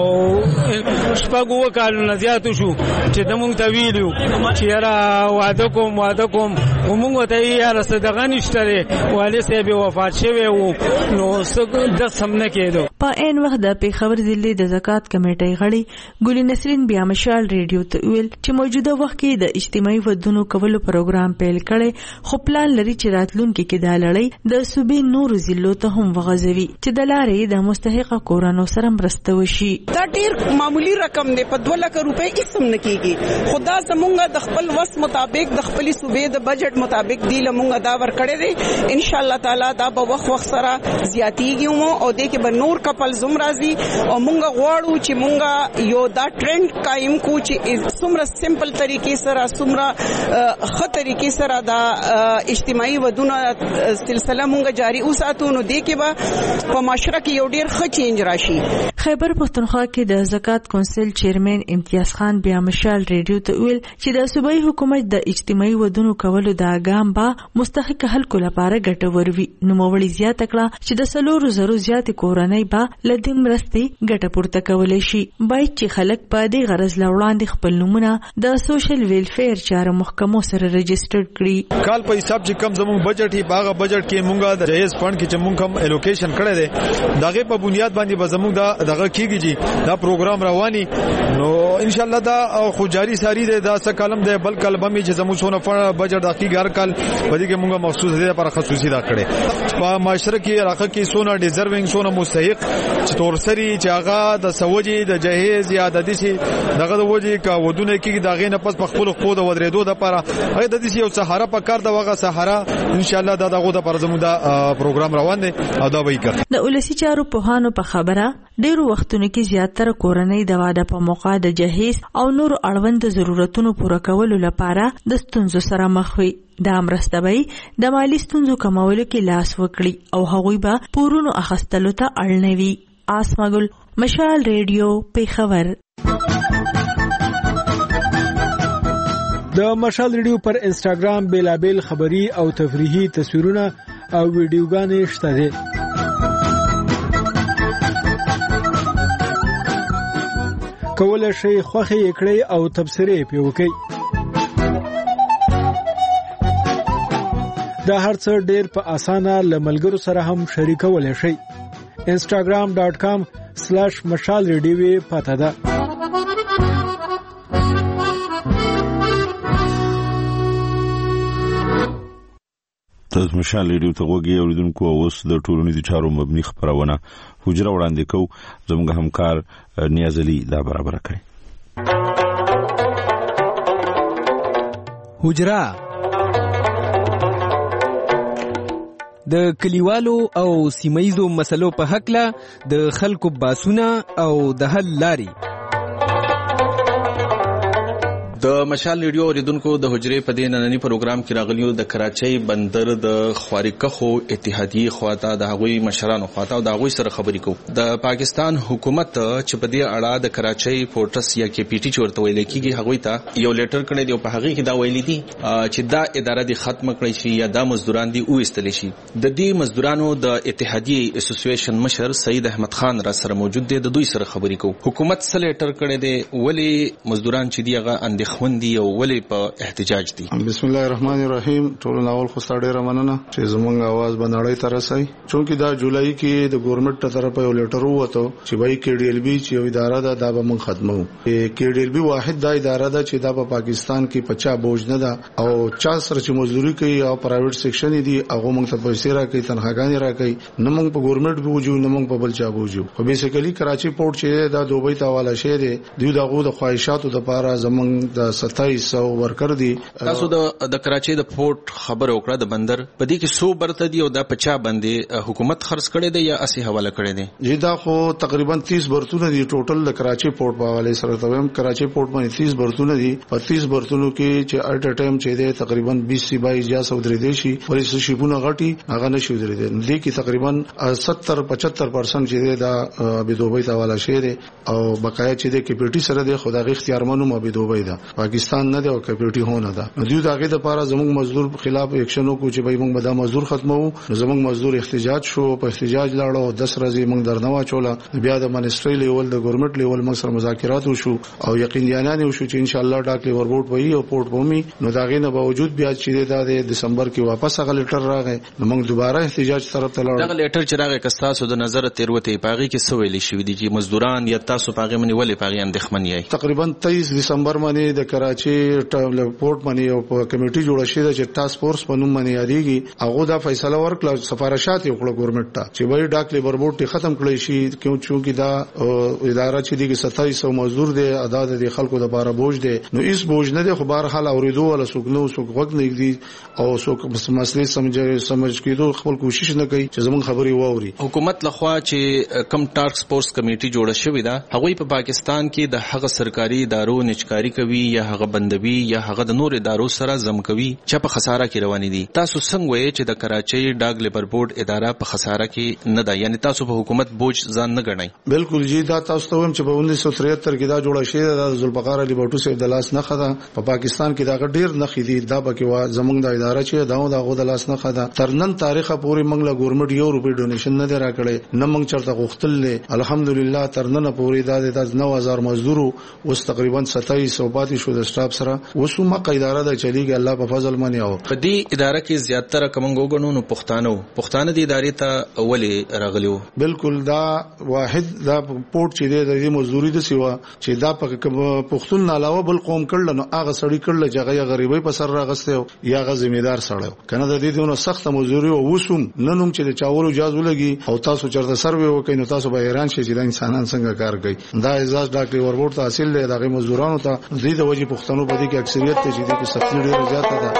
شپږ وکالو زیاتو شو چې د موږ ته ویلو چې یاره واده کوم واده کوم موږ ته یاره صدقه نشته والي صاحب وفات شوی وو نو څه د سمنه کېدو. په ان وخت د پیښور ضلع د زکات کمیټې غړي ګل نسرین بیا مشال ریډیو ته ویل چې موجوده وخت کې د اجتماعي ودونو کولو پروګرام پیل کړي، خو پلان لري چې راتلونکي کې د لړۍ د صوبې نور ضلعو ته هم وغځوي چې د لارې د مستحق کورانو سره مرسته وشي. دا ډیر معمولی رقم دی، په دوه لک روپۍ هیڅ هم نه کیږي. خدا زمونږ د خپل وس مطابق د خپل صوبې د بجټ مطابق دی لمونږ دا ور کړی دی. ان شاء الله تعالی دا به وخت وخت سره زیاتیږي او د کې به نور کپل زم راځي او مونږ غواړو چې مونږ یو دا ټرند قائم کو چې څومره سمپل طریقې سره څومره ښه طریقې سره دا اجتماعي ودونه سلسله مونږ جاری وساتو. نو دې کې به په معاشره کې یو ډیر ښه چینج راشي. خیبر پختونخوا کې د زکات کونسل چیرمن امتیاز خان بیا مشال ریډیو ته ویل چې د صوبایي حکومت د اجتماعي ودونو کولو د اګام با مستحق خلکو لپاره ګټور وي. نو مولي زیات کړه چې د سلورو زرو زیات کورنۍ با لدیم مرستي ګټه پورته کولای شي. باید چې خلک په دې غرض لوړاندې خپل نمونه د سوشل ویلفیر چارو محکمو سره رجسټر کړي. کال په حساب چې کم زموږ بجټ هی باغه بجټ کې مونږه د جهیز فند کې چې مونږ هم الوکیشن کړی دی دغه په بنیاد باندې به زموږ دا دغه کیږي دا پروګرام رواني. نو ان شاء الله دا خو جاری ساری دی، دا څه کلم دی بل کلم به چې زموږ څونه فند بجټ دقیق هر کال په دې کې مونږه مخصوص دی پر خصوصي دا کړي. په معاشره کې راخه کې څونه ډیزروینګ څونه مستحق چې تورسري چې هغه د سوجي د جهیز یا د دې دغه د وجه کا ودونه کې دغه نه پس په خپل خو د ودرېدو د لپاره هغه د دې یو سهاره په کار د وغه سهاره ان شاء الله دا دغه د پر زموږ دا پروګرام روان دی او دا به کوي. د ولسی چارو په هانو په خبره ډیرو وختونو کې زیاتره کورنۍ د واده په موقع د جهیز او نور اړوند ضرورتونو پوره کولو لپاره د ستونزو سره مخ وي. دا مرسته به د مالی ستونزو کمولو کې لاس وکړي او هغوی به پورونو اخستلو ته اړ نه وي. آسمګل، مشال ریډیو، پیښور. د مشال ریډیو پر انسټاګرام بیلابیل خبری او تفریحي تصویرونه او ویډیوګانې شته دي. کولای شئ خوښه یې کړئ او تبصرې پې وکړئ. دا هر څه ډېر په اسانه له ملګرو سره هم شریکولی شئ. انسټاګرام ډاټ کام سلاش مشال ریډیو پته ده. تاسو مشال ریډیو ته وګورئ اوریدونکو. اوس د ټولنیزو چارو مبني خبرونه حجره وړاندې کوو. زموږ همکار نیاز علي دا برابر کړي. حجره د کلیوالو او سیمایزو مسلو په حقله د خلکو باسونه او د حل لاري. د مشال ریډیو اوریدونکو د حجرې په دې نننی پروګرام کې راغلیو د کراچۍ بندر د خواریکخو اتحادیې خواته د هغوی مشرانو خواته او د هغوی سره خبرې کوو. د پاکستان حکومت چې په دې اړه د کراچۍ پورټس یا کې پی ټي چې ورته ویل کېږي هغوی ته یو لیټر کړی دی او په هغې کې دا ویلي دي چې دا اداره دې ختمه کړی شي یا دا مزدوران دې وویستلی شي. د دې مزدورانو د اتحادیې اسوسییشن مشر سعید احمد خان را سره موجود دی. د دوی سره خبرې کوو. حکومت څه لیټر کړی دی، ولې مزدوران چې دي هغه اندېښمن خوندي او ولې په احتجاج دي؟ بسم الله الرحمن الرحیم. ټول ناول خو ستاره ډیره مننه چې زمونږ आवाज بنړی تر رسي. چونکه دا جولای کې د ګورنمنت طرفه یو لیټر وته چې وایي کې ډی ال بي چې یو اداره ده دا به مونږ ختمو. کې ډی ال بي واحد دا اداره ده چې دا په پاکستان کې پچا بوج نه ده او چا سره چې مزدوري کوي او پرایویټ سیکشن دي هغه مونږ ته پیسې راکړي، تنخواګانې راکړي، نه مونږ په ګورنمنت بوجو نه مونږ په بل چا بوجو. خو بیسیکلی کراچي پورټ چې دا دوبۍ ته حواله شوی دی، دوی دغه د خواهشاتو لپاره زمونږ د ستایس سو ورکر دي. تاسو د د کراچۍ د پورټ خبر وکړه د بندر په دې کې سو برته دي او دا پچا باندې حکومت خرڅ کړي دي یا اسی حواله کړي دي؟ جی دا خو تقریبا تیس برتونه دي ټوټل د کراچۍ پورټ په حواله سره. تمام کراچۍ پورټ باندې تیس برتونه دي. په تیس برتونو کې چې اټ ا ټایم چې دی تقریبا بیس سی بای اجازه ودرې دي شي ورې شیبونه غټي هغه نشي ودرې دي. دې کې تقریبا ستر پچهتر پرسنټ چې دی دا به دوبۍ ته حواله شي دي او بقایا چې دی کې پی ټي سره دی خدای اختیار منو ما به دوبۍ دا پاکستان نه دی او کپیټي هونه ده. دوی دغه د لپاره زموږ مزدور خلاف اکشن وکړو چې به موږ به دا مزدور ختمو. زموږ مزدور احتجاج شو، په احتجاج لاړو دس ورځې موږ درنوا چوله. بیا د منسټری لیول د ګورنمنت لیول موږ سره مذاکرات وشو او یقین یانان وشو چې ان شاء الله ډاک لیور بورډ وایي او پورټ بومي. نو داغه نه باوجود بیا چې د دسمبر کې واپس هغه لیټر راغی نو موږ دوباره احتجاج طرف ته لاړو. دغه لیټر چې راغی کستاسو د نظر تیروته پاغي کې سو ویل شي دي چې مزدوران یا تاسو پاغي منی ولې پاغي اندېښمن یې؟ تقریبا تیس دسمبر باندې د کراچي پورټ باندې یو کمیټي جوړه شوې ده چې ټاسک فورس په نوم باندې یادېږي. هغه دا فیصله ورکړه سفارشات یې وکړه ګورنمنت ته چې وایي ډاک لیبر بورډ ختم کړی شي کیوں چې دا اداره چې دی ستایس سو مزدور دی ادا د خلکو لپاره بوج دی. نو هیڅ بوج نه دی خو بهر حال اوریدو ولا څوک نو څوک وګ نه دی او څوک مسلې سمجھ سمجھ کېدو خپل کوشش نه کوي چې زموږ خبري واوري. حکومت لخوا چې کم ټاسک فورس کمیټي جوړه شوې ده هغه په پاکستان کې د هغه سرکاري ادارو نچکاری کوي یا هغه بندوي یا هغه د نور ادارو سره زم کوي چې په خساره کې روانې دي. تاسو څنګه وایي چې د کراچۍ ډاګ لیبر بورډ اداره په خساره کې نه ده، یعنی تاسو په حکومت بوج ځان نه ګڼئ؟ بالکل جی دا تاسو ته هم چې په انیس سو تریهتر کې دا جوړه شوې ده د ذوالفقار علي بټو سیف د لاس نه خده. په پاکستان کې دا ډېر نه خېدي دا بکې وا زمونږ د اداره چې دا د غو د لاس نه خده. تر نن تاریخه پورې موږ له ګورنمنت یو روپۍ ډونیشن نه دی راکړی نه موږ چرته غوښتل. الحمدلله تر نن پورې دا د نو هزار مزدورو اوس تقریبا ستایس او پاتې شو د سټاف سره. وسومه اداره د چلیږي الله په فضل باندې. او په دې اداره کې زیاتره کومنګو غنو نو پښتانه پښتانه د ادارې ته اولې راغلیو. بالکل دا واحد دا پورټ چې د دې مزدوري د سیوا چې دا په پښتون نه علاوه بل قوم کړل نو هغه سړی کړل چې هغه غریبۍ په سر راغسته یا هغه ذمہدار سړی کنه د دې دونه سخت مزدوري او وسوم ننوم چې د چاولو جاز ولګي او تاسو چرته سروي وکړئ نو تاسو به حیران شئ چې د انسانان څنګه کار کوي. دا اعزاز ډاکټر وربورډ ته حاصل دی دغه مزدورانو ته دې د وجې پښتنو په دې کې اکثریت ته چې دې کې سختي ډیره زیاته ده.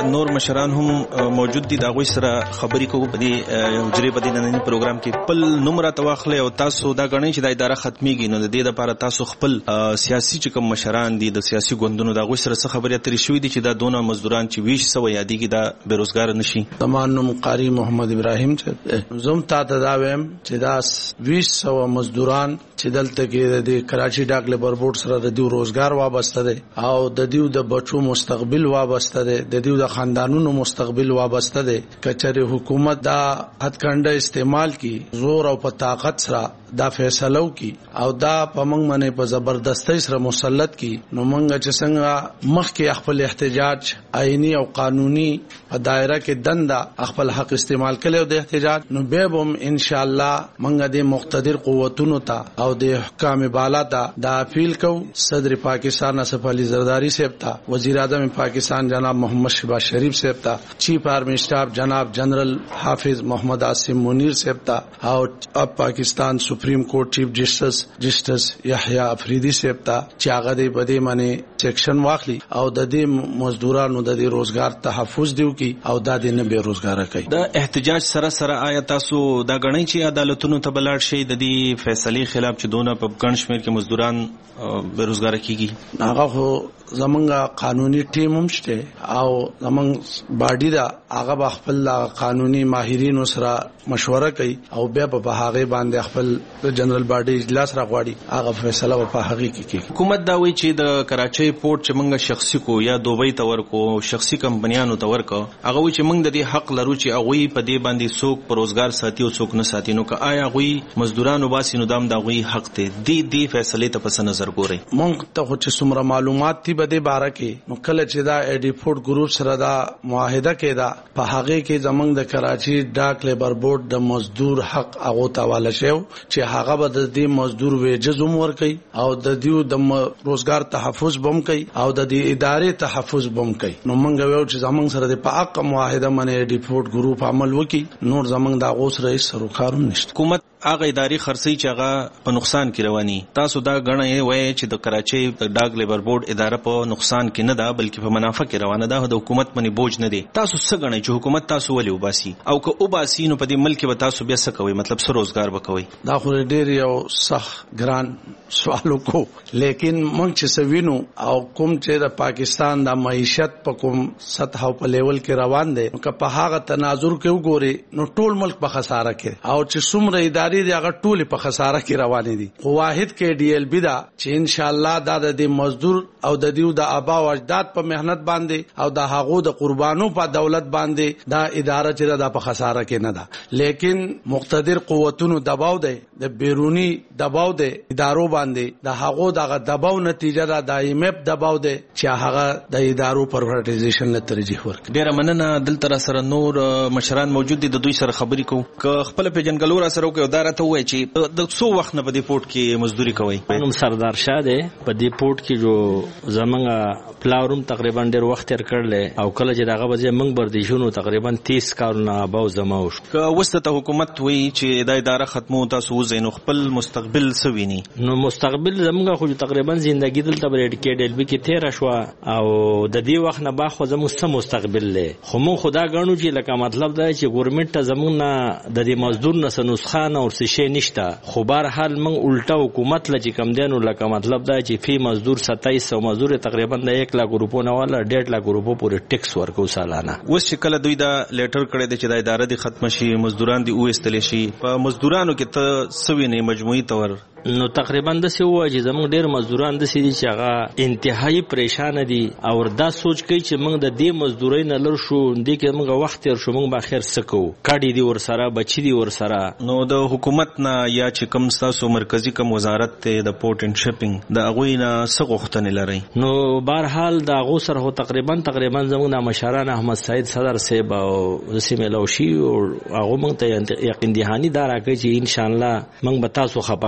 نور مشران هم موجود دي دا غوي سره خبرې کوو په دې حجرې په دې نننی پروګرام کې خپل نمبر تواخله او تاسو دا غنئ چې د اداره ختميږي نو د دې لپاره تاسو خپل سیاسي چې کوم مشران دي د سیاسي ګوندونو دا غوي سره څه خبرې اترې شوې دي چې دا دونه مزدوران چې ویش سو یادېږي دا بیروزګار نشي. تمام قاری محمد ابراهیم چې زم تا تداویم چې دا ویش سو مزدوران چې دلته کې د کراچي ډاک لیبر بورډ سره د دیو روزګار وابسته دي او د دیو د بچو مستقبل وابسته دي د دیو د خاندانونو مستقبل وابسته دي. کچره حکومت دا هتکنده استعمال کی زور او په طاقت سره دا فیصلو کی او دا پمنګ منه په زبردستی سره مسلط کی نو منګه چې څنګه مخ کې خپل احتجاج آئینی او قانوني په دایره کې دنده خپل حق استعمال کړي او د احتجاج نو به هم ان شاء الله منګه د مقتدر قوتونو ته او د حکام بالا ته دا اپیل کو. صدر پاکستان اسف علي زرداری صاحب ته، وزیر اعظم پاکستان جناب محمد شہباز شریف صاحب ته، چیف آرمی اسٹاف جناب جنرل حافظ محمد عاصم منیر صاحب ته او اب پاکستان سپریم کورٹ چیف جسٹس جسٹس یحیی افریدی صاحب ته چې هغه د بده معنی سیکشن واخلي او د دې مزدورانو د روزګار تحفظ دیو کی او د دې نه بیروزګار کوي. د احتجاج سره سره آیا تاسو دا غنئ چې عدالتونو ته بلاړ شي د دې فیصله خلاف چې دونه په ګڼ شمېر کې مزدوران بیروزګار کیږي؟ هغه خو زمونږ قانوني ټیم هم شته او زمونږ باډي دا هغه خپل قانوني ماهرین سره مشوره کوي او بیا په هغه باندې خپل جنرال باډي اجلاس راغواړي هغه فیصله په هغه کې کوي. حکومت دا وایي چې د کراچۍ پورت چې موږ شخصي کو یا دوبۍ ته ورکو شخصي کمپنیانو ته ورکو هغه وایي چې موږ د دې حق لرو چې هغه په دې باندې څوک په روزګار ساتي او څوک نه ساتي. نو که آیا هغه مزدورانو باسي نو دام دا هغه حق ته دی دی فیصله ته پس نظر ګوري. مونږ ته چې څومره معلومات دي بده باره کې نو کله چې دا ایډیفورد ګروپ سره دا معاهده کېدا په هغه کې زمنګ د کراچي ډاک لیبر بورډ د مزدور حق هغه تاواله شو چې هغه به د دې مزدور ویجز عمر کوي او د دیو د روزګار تحفظ بم کوي او د دې ادارې تحفظ بم کوي. نو مونږ ویو چې زمنګ سره د په حق معاهده باندې ایډیفورد ګروپ عمل وکړي نور زمنګ دا غوس رئیس سروکارم نشته. حکومت هغه اداري خرڅي چې هغه په نقصان کې رواني تاسو دا غنئ وای چې د کراچي د ډاک لیبر بورډ اداره په نقصان کې نه ده بلکې په منافع کې روانه ده د حکومت باندې بوج نه دی. تاسو څه غنئ چې حکومت تاسو ولې وباسي او که وباسي نو په دې ملک به تاسو بیا څه کوئ مطلب څه روزګار وکوي؟ دا خو ډېر یو سخت ګران سوال کو لیکن موږ چې سوینو او کوم چې د پاکستان د معیشت په کوم سطح په لیول کې روان دي نو که په هغه تناظر کې وګوري نو ټول ملک په خساره کې او چې څومره ادارې دی هغه ټول په خساره کې روان دي. خو واحد کې ډي ایل بي دا چې ان شاء الله دا د مزدور او د دیو د ابا او اجداد په مهنت باندې او د هغو د قربانو په دولت باندې دا اداره چې دا په خساره کې نه ده لیکن مقتدر قوتونو دباو دی د بیرونی دباو دی ادارو باندې د هغو دغه دباو نتیجه دا د ایم اف دباو دی چې هغه د ادارو پرورټایزیشن له ترجیح ورکړي. ډیره مننه. دلته سره نور مشران موجود دي د دوی سره خبرې کوو که خپل پیژنګلور سره کوي دا راته وایي چې د څو وخت نه په دې پورت کې مزدوري کوي؟ نوم سردار شاه دی. په دې پورت کې جو زمونږ پلاوروم تقریبا ډیر وخت تیر کړل او کله چې دغه وځي موږ بردیشونو تقریبا تیس کارونه باو زمو شو. که وسته حکومت وایي چې د اداره ختمو تاسو زینو خپل مستقبل سویني نو مستقبل زمونږ خو تقریبا ژوندۍ دلته بریډ کې ډیل بي کې تیر شو او د دې وخت نه با خو زموږ سم مستقبل له خو مون خدا غنو چې لکه مطلب دا چې ګورنمنت ته زمونږ نه د دې مزدور نه سنسخانه او څه نشته خو بهر حال من الټا حکومت لږ کم دینو لکه مطلب دا چې فی مزدور ستایس سو مزدور تقریبا د یک لک روپو نه والا ډېر لک روپو پورې ټیکس ورکو سالانه. اوس چې کله دوی دا لیټر کړی دی چې د اداره دی ختم شي مزدوران دی او استل شي په مزدورانو کې ته سوي نه مجموعي تور نو تقریبا د سی و چې زموږ ډیر مزدوران د سې دي چې هغه انتهایی پریشان دي او دا سوچ کوي چې موږ د دې مزدورۍ نه لر شو دې کې موږ وخت تیر شو موږ به خیر سکو کاډي دي ور سره بچی دي ور سره. نو د حکومت نه یا چې کوم تاسو مرکزی کوم وزارت ته د پورت اند شپینګ د اغوی نه څه غوښتنې لري؟ نو بهر حال د اغو سره هو تقریبا تقریبا زموږ مشران احمد سعید صدر صاحب او رسیم لوشي او هغه موږ ته یقین دهانی دا راکړي چې ان شاء الله موږ به تاسو خپاکو نه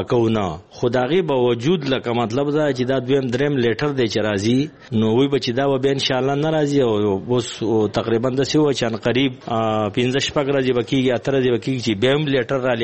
خدایي به وجود لکه مطلب دا چې دا دویم دریم لیټر دی چې راځي نو وی به چې دا به ان شاء الله ناراضي او اوس تقریبا د سیو چان قریب پنځه شپږ ورځې بکیږي اتر ورځې بکیږي چې بیم لیټر را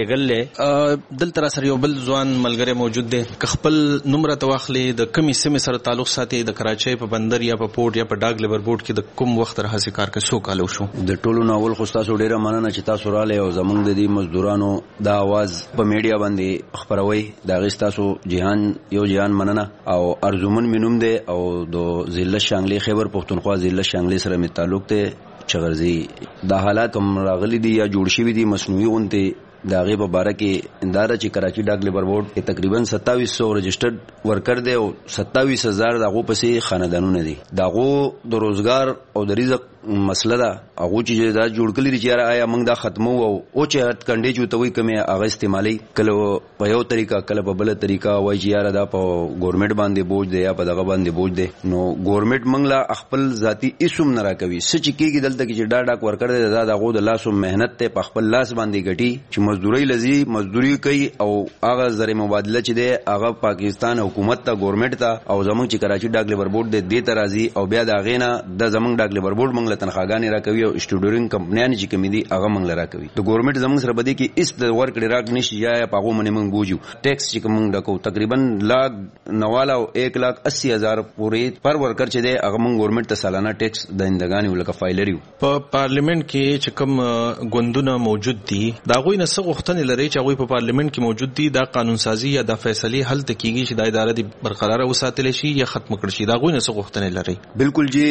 لګل دل تر سره یو بل ځوان ملګری موجود دی خپل نمبر توخلي د کمی سیمه سره تعلق ساتي د کراچۍ په بندر یا په پورت یا په ډاګ لیبر بورډ کې د کوم وخت راځي کار کوي سو کالو شو د ټولو ناول خو تاسو ډیره مننه چې تاسو رااله او زمونږ د دې مزدورانو دا आवाज په میډیا باندې خبروي دا غستاسو جهان یو جهان مننه او ارزومن مینوم دی او د ضلع شانګلي خیبر پختونخوا ضلع شانګلي سره می تعلق ته چغرزي دا حالات کوم راغلي دي یا جوړ شوی دي مصنوعي غونته داغه په باره کې انداره چې کراچي ډاک لیبر بورډ کې تقریبا ستاویس سو رجسټرډ ورکر دی او ستاویس هزار دغه پسې خاندانونه دي دغه د روزګار او د رزق مسله ده هغه چې دا جوړ کړی چې آیا موږ دا ختمو او او چې هټ کنډې چوتوي کمه هغه استعمالي کله په یو طریقه کله په بل طریقه وای چې یاره دا په ګورنمنت باندې بوج دی یا په دغه باندې بوج دی نو ګورنمنت موږ لا خپل ذاتی اسم نه راکوي سچ کېږي دلته کې چې ډا ډاک ورکړ دی دا دغه د لاسو مهنت ته په خپل لاس باندې ګټي چې مزدوري لذي مزدوري کوي او هغه زری مبادله چې دی هغه پاکستان حکومت ته ګورنمنت ته او زمونږ چې کراچي ډاک لیبر بورډ دی د ترازی او بیا دا غینا د زمونږ ډاک لیبر بورډ موږ تنخواګانې راکوي او سټوډورینګ کمپنیانې چې کمی دي هغه موږ راکوي د ګورنمنت زموږ سره بده کې اس د ورکړې راک نشي یا پاغو منې موږ بوجو ټیکس چې موږ ډکو تقریبا لاک نواله او یک لاک اسی هزار پورې پر ورکر چې دی هغه موږ ګورنمنت ته سالانه ټیکس د اندګانی ولکه فایلریو په پارلیمنت کې چې کوم غوندونه موجود دي دا غوي نه څه غوښتنې لري چې هغه په پارلیمنت کې موجود دي دا قانون سازي یا د فیصله حل تکیږي چې د ادارې د برقرار وساتل شي یا ختم کړي شي دا غوي نه څه غوښتنې لري بالکل جی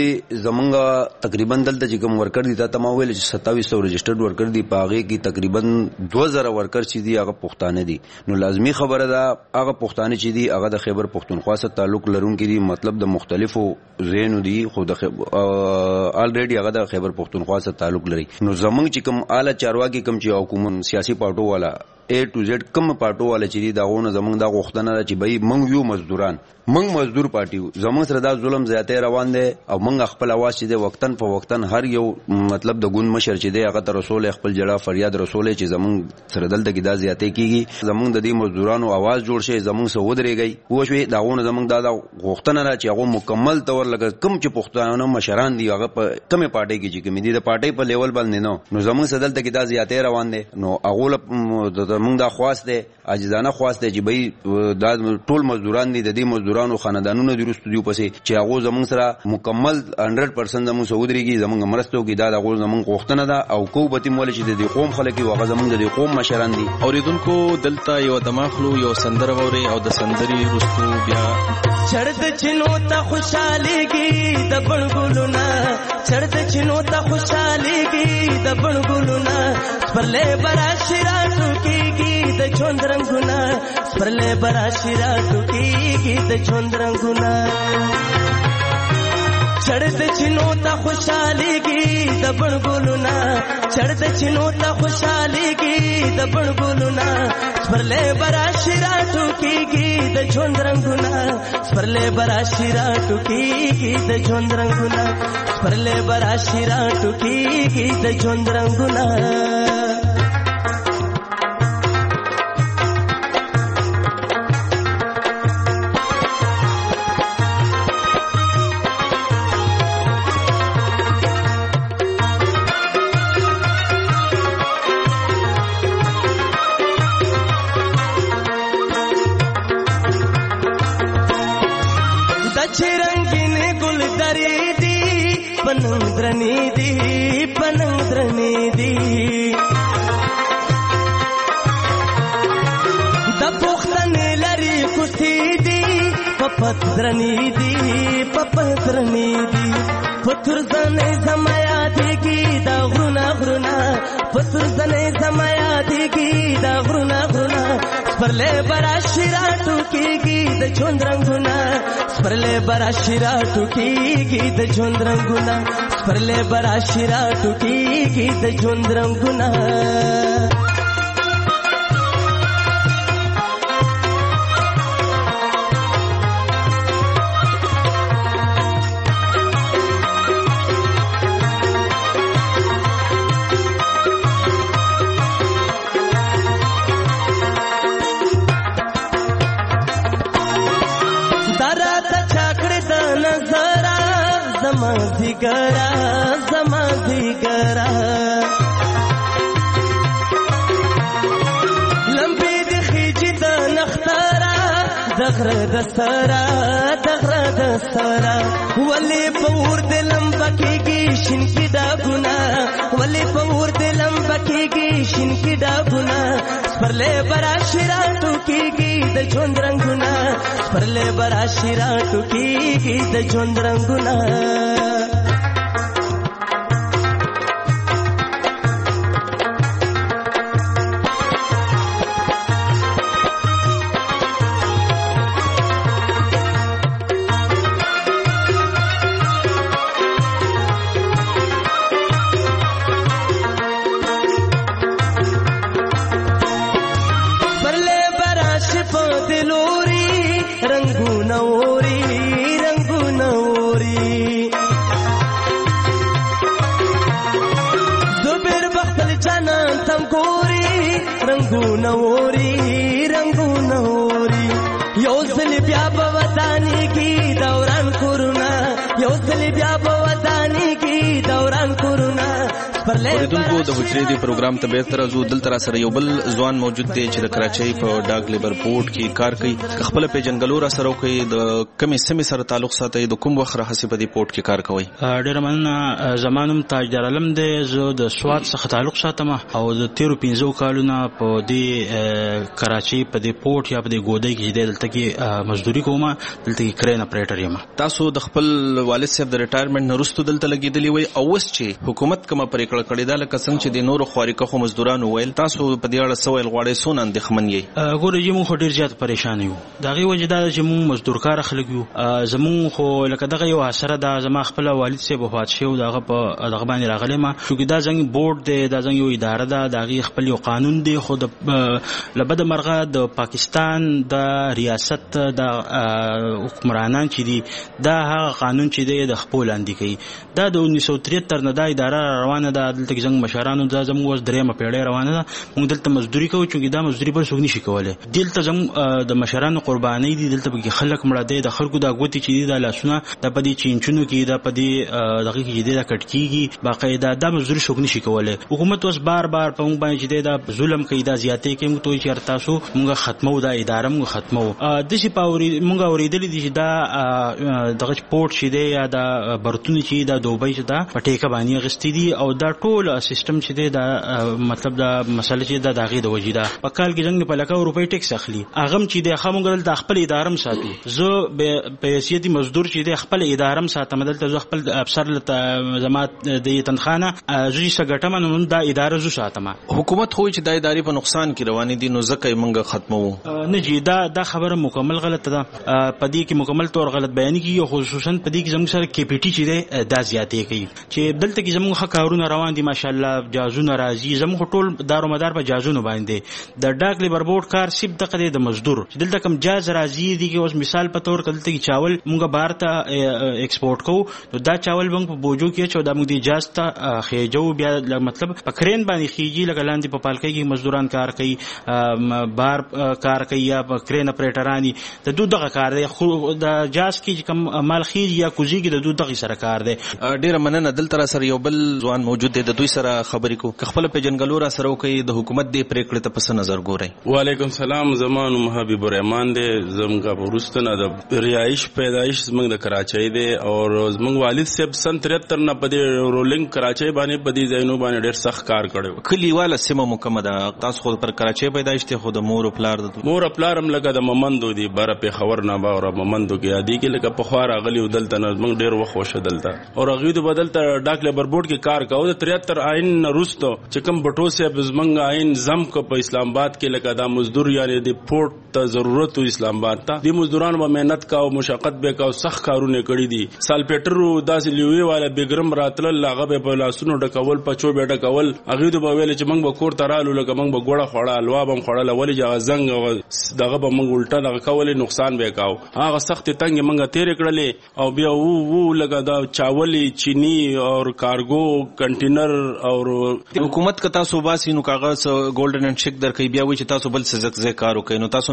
زمونږ تقریبا دلته چې کوم ورکر دي تا ما ویل چې ستاویس سو رجسټرډ ورکر دي پاغه کې تقریبا دو زره ورکر چې دي هغه پښتانه دي نو لازمی خبره ده هغه پښتانه چې دي هغه د خیبر پختونخوا سره تعلق لرونکي دي مطلب د مختلفو زینو دي خو د الریډي هغه د خیبر پختونخوا سره تعلق لري نو زمونږ چې کوم اعلی چارواکي کوم چې حکومت سیاسي پارټو والا A to Z کوم پارټو والا چې دي دا غونه زمونږ دا غوښتنه ده چې بای موږ یو مزدوران موږ مزدور پارټیو زمونږ سره دا ظلم زیاته روان دي او موږ خپل आवाज چې دی وختن په وختن هر یو مطلب د ګوند مشر چې دی هغه ته رسول خپل جړه فریاد رسول چې زمونږ سره دلته کې دا زیاته کیږي زمونږ د دې مزدورانو आवाज جوړ شي زمونږ سره ودرېږي و شوي دا غونه زمونږ دا غوښتنه ده چې هغه مکمل تور لکه کم چې پښتانه مشران دي هغه په کمه پارټي کې چې کوم دي د پارټي په لیول باندې نو نو زمونږ سره دلته کې دا زیاته روان دي نو هغه موږ دا خواست دی عاجزانه خواست دی چې بای دا ټول مزدوران دي د دې مزدورانو خاندانونو د رستو دی پسې چې هغه زمونږ سره مکمل صد پرسنټ زموږ سعودريږي زمونږ مرستو کې دا د غوړ زمونږ غوښتنه ده او کو به تیم ول چې د قوم خلک او هغه زمونږ د قوم مشران دي اوریدونکو دلته یو دماغلو یو سندره ووري او د سندري رستو بیا چړد چینو ته خوشاليږي د بڼګلونا چړد چینو ته خوشاليږي د بڼګلونا پرله برا شراتو کیږي د ژوند رنگونه پرله برا شراتو کیږي د ژوند رنگونه چړد چینو ته خوشاليږي د بڼګلونا چړد چینو ته خوشاليږي د بڼګلونا پرله برا شراتو کیږي د ژوند رنگونه پرله برا شراتو کیږي د ژوند رنگونه پرله برا شراتو کیږي د ژوند رنگونه پنندرنی دی پنندرنی دی د پختنې لري کوستي دی پپترنی دی پپترنی دی پتر زنې زمایا دیږي دا غرونا غرونا پتر زنې زمایا دیږي دا غرونا غرونا پرله برا شراتو کیږي د ژوند رنگونه پرله برا شراتو کیږي د ژوند رنگونه پرله برا شراتو کیږي د ژوند رنگونه زما زیګرا زما زیګرا لمبې د خېجې د نختارا دغره د سرا دغره د سرا ولې پور د لمبا کېږي شین کې دا ګنا ولې پور د لمبا کېږي شین کې دا ګنا پرلې برا شراتو کېږي د ژوند رنگونه پرلې برا شراتو کېږي د ژوند رنگونه नवोरी रंगू नवोरी योसल ब्या बवतानी की दौरान कुरुना योसल ब्या बवतानी की दौरान कुरुना اوریدونکو د حجرې دی پروګرام ته بیرته راځو. دلته را سره یو بل ځوان موجود دی چې د کراچۍ په ډاګ لیبر پورټ کې کار کوي. خپل پیژنګلو را سره کوي د کمی سیمې سره تعلق ساتي. د کوم وخت راهسي په دې پورټ کې کار کوي؟ ډېر مننه. زمانم تاجدار علم دی. زه د سواد څخه تعلق ساتم او د تیرو پنځو کالونو په دې کراچۍ په دې پورټ یا په دې ګودۍ کې دلته کې مزدوري کوم. دلته کې کرین اپریټر یم. تاسو د خپل والد صاحب د ریټایرمنټ نه وروسته دلته لګیدلی وي او اوس چې حکومت کومه پریکړه کړې ده لکه څنګه چې د نورو خوارکخو مزدورانو ویل تاسو په دې اړه څه ویل غواړئ؟ څونه اندېښمن یې؟ ګوره چې موږ خو ډېر زیات پریشان یو. د هغې وجې دا ده چې موږ مزدورکاره خلک یو. زموږ خو لکه دغه یو حسره ده. زما خپله والد صاحب وفات شوی و. د هغه په دغه باندې راغلی یم چونکې دا زموږ بورډ دی. دا زموږ یو اداره ده. د هغې خپل یو قانون دی. خو د له بده مرغه د پاکستان د ریاست د حکمرانان چې دي دا هغه قانون چې دی د خپل لاندې کوي. دا د انیس سو تریهتر نه دا اداره روانه ده. دلته کې زموږ مشرانو دا زموږ اوس درېیمه پیړۍ روانه ده. موږ دلته مزدوري کوو چونکې دا مزدوري بل څوک نشي کولی. دلته زموږ د مشرانو قربانۍ دي. دلته پکې خلک مړه دی. د خلکو دا ګوتې چې دي دا لاسونه دا په دې چینچونو کې دا په دې دغه کې چې دی دا کټ کېږي باقاعده. دا مزدوري څوک نشي کولی. حکومت اوس بار بار په موږ باندې چې دی دا ظلم کوي دا زیاتې کوي. موږ ته وایي چې تاسو موږ ختمو دا اداره موږ ختمو. داسې په موږ اورېدلي دي چې دا دغه پورټ چې دی یا دا برتونه چې دا دوبۍ چې دا په ټیکه باندې اخیستي دي او دا ټول سیستم چې دی دا مطلب دا مسله چې دا د هغې د وجې ده. په کال کې زموږ په لکه روپۍ ټیکس اخلي. هغه هم چې دی ښه موږ دلته خپل اداره هم ساتو. زه په حیثیت مزدور چې دی خپل اداره هم ساتم. دلته زه خپل افسر زما د تنخواه نه زه چې څه ګټم نو دا اداره زه ساتم. حکومت خو چې دا ادارې په نقصان کې روانې دي نو ځکه یې موږ ختموو. نه جی دا دا خبره مکمل غلطه ده. په دې کې مکمل طور غلط بیان کیږي. خصوصا په دې کې زموږ سره کیپیټي چې دی دا زیاتې کوي چې دلته کې زموږ ښه کارونه روان دي ماشاءالله. جازونه راځي. زموږ ټول دارو مدار په جازونو باندې. د ډاک لیبر بورډ کار سیب دغه د مزدور چې دلته کوم جاز راځي دي کې اوس مثال په تور دلته کې چاول موږ بهر ته ایکسپورټ کوو نو دا چاول موږ په بوجو کې چې دا موږ د جاز ته خېجو بیا مطلب په کرین باندې خېجي لکه لاندې په پالکۍ کې مزدوران کار کوي بهر کار کوي یا په کرین اپریټرانی د دوه دغه کار دی. خو د جاز کې کوم مال خېجي یا کوزيږي د دوه دغه سره کار دی. ډیره مننه. دلته را سره یو بل ځوان موجود دی. د دوی سره خبرې کو. خپل پیژنګلو را سره کوي. د حکومت دی پریکړه ته پس نظر ګورئ. وعلیکم سلام. زمان حبیب الرحمن دی. زمګه پرستنه د ریایش پیدایش زمنګ د کراچۍ دی او زمنګ والد صاحب سن تریهتر نه په دې رولینګ کراچۍ باندې په دې ځایونو باندې ډېر سخت کار کړو. کلیواله سیمه مکمه ده. تاسو خو پر کراچۍ پیدایش ته خو د مور او پلار د مور او پلار هم لګه د ممندو دی بار په خبر نه با او ممندو کې یادې کې لکه په خوار غلی دلته نه زمنګ ډېر وخت وشه دلته او هغه د بدلته ډاک لیبر بورډ کې کار کاوه. د تریهتر آئین روستو چې کوم بټو صاحب زمنګ آئین زم کو په اسلام آباد کې لکه دا مزدور یعنی د پورټ ته ضرورت و اسلام آباد ته د مزدورانو به مهنت کاو مشقت به کاو سخت کارونه کړی دي. سالپیټرو داسې لیوي والا بیګرم راتل لاغه به په لاسونو ډکول پچو به ډکول. هغه د به ویل چې موږ به کور ترالو لکه موږ به ګوړه خوړه الوا بم خوړه لولې جا زنګ دغه به موږ الټا دغه کولې نقصان به کاو. هغه سخت تنګ موږ تیر کړلې او بیا وو وو لکه دا چاولې چینی او کارګو کنټینر او حکومت کتا صوباسي نو کاغذ ګولډن اینڈ چیک درکې بیا وی چې تاسو بل څه ځکه کار وکړئ نو تاسو نه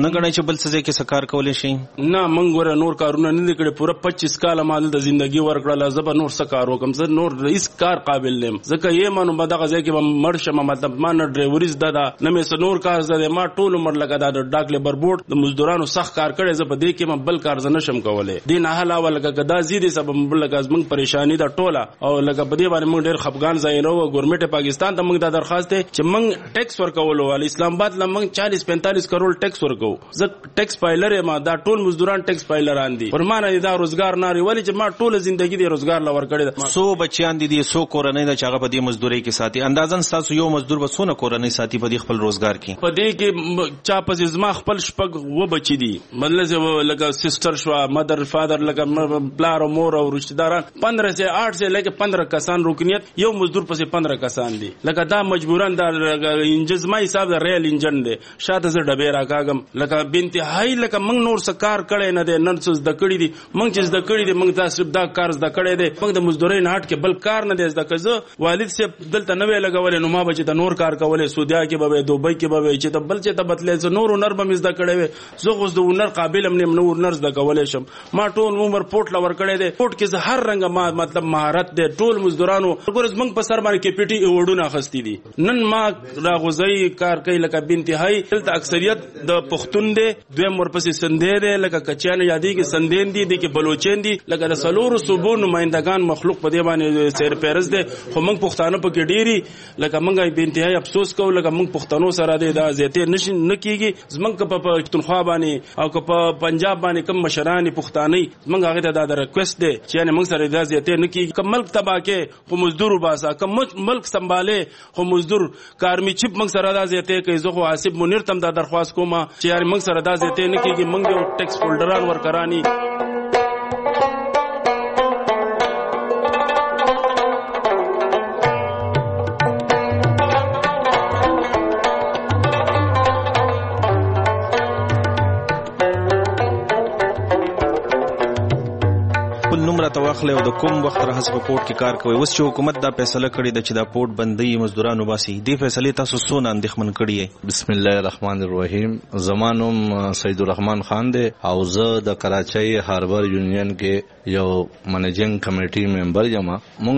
نه غنئ چې بل څه کې سکار کولای شي؟ نه موږ ور نور کارونه نه کړي، پوره پچیس کاله مال د ژوندۍ ورکړل، زه به نور څه کار وکم، زه نور هیڅ کار قابل نیم، ځکه یې مانو به دغه ځای کې به مړ شم، مطلب ما نه ډرایوري زده ده نه مې څه نور کار زده، ما ټول عمر لکه دا د ډاک لیبر بورډ د مزدورانو سخت کار کړی، زه په دې کې ما بل کار زه نشم کولی. دې نه علاوه لکه دا زیدې سبب لکه زموږ پریشانی ده ټوله، او لکه په دې باندې موږ ډېر خفګان ځایونه وو. ګورنمنټ پاکستان ته موږ دا درخواست دی چې موږ ټیکس ورکولو ول اسلام آباد له موږ چالیس پینتالیس کروڑ ټیکس ورکو، زه ټیکس فایلر یم، دا ټول مزدوران ټیکس فایلران دي، پر ما نه دا روزګار نه لري، ولې چې ما ټوله ژوندګي د روزګار لور کړی ده. سو بچیان دي دي سو کورنۍ د چاغه په دې مزدوري کې ساتي، اندازن تاسو یو مزدور به سونه کورنۍ ساتي په دې خپل روزګار کې؟ په دې کې چا پس زما خپل شپږ و بچی دي، مطلب لکه سسټر شو، مدر فادر، لکه پلار او مور او رشتہ داران، پندرہ سے آٹھ سے لے کے پندرہ کسان رکنیت، یو مزدور پس پندرہ کسان دي، لکه دا مجبوران دا انجن ما حساب د ریل انجن دی، شاته ز ډبې راکاګم، لکه بنتهایی لکه موږ نور څه کار کړی نه دی، نن څه د کړی دي، موږ چې د کړی دي موږ تاسو دا کار د کړی دی، موږ د مزدورۍ نه هټ کې بل کار نه دی زده. که زه والد صاحب دلته نه وی لګولې نو ما به چې د نور کار کولې، سعودیا کې به دوبۍ کې به چې ته بل چې ته بتلې، زه نور هنر به مې زده کړی وی، زه خو د هنر قابل هم نیم، نور هنر زده کولی شم. ما ټول عمر پورټ لور کړی دی، پورټ کې زه هر رنګه ما مطلب مهارت دی، ټول مزدورانو ګورز موږ په سر باندې کې پی ټي ایوارډونه اخیستي دي. نن ما راغوزی کار کوي لکه بنتهایی، دلته اکثریت د پښتون دی، دویم ورپسې سندې دی، لکه کچیان یادېږي سندین دي، د کې بلوچین دي، لکه د څلورو صوبو نمایندګان مخلوق په دې باندې سیر پیرز دی، خو موږ پښتانه په کې ډېري، لکه موږ به انتهایی افسوس کوو، لکه موږ پښتنو سره دی دا زیاتې نشي نه کېږي. زموږ که په پښتونخوا باندې او که په پنجاب باندې کوم مشران پښتانه موږ هغه ته دا ریکوست دی چې یعنی موږ سره دا زیاتې نه کېږي، که ملک تباه کې خو مزدور وباسه، که ملک سنبالې خو مزدور کارمي چپ موږ سره دا زیاتې کوي. زه خو آصف منیر تم دا درخواست کوم چې یعنی موږ سره دا زیاتې نه کېږي، موږ یو ټیکس هولډران ورکرانی. تواخله او د کوم وخت را حسب پورت کې کار کوي، اوس چې حکومت دا فیصله کړې ده چې دا پورت بندي مزدورانو باسي، دې فیصله تاسو څونه اندېښمن کړی یې؟ بسم الله الرحمن الرحیم. زمانوم سید الرحمن خان دی او زه د کراچۍ هاربر یونین کې یو منیجینګ کمیټي ممبر یم.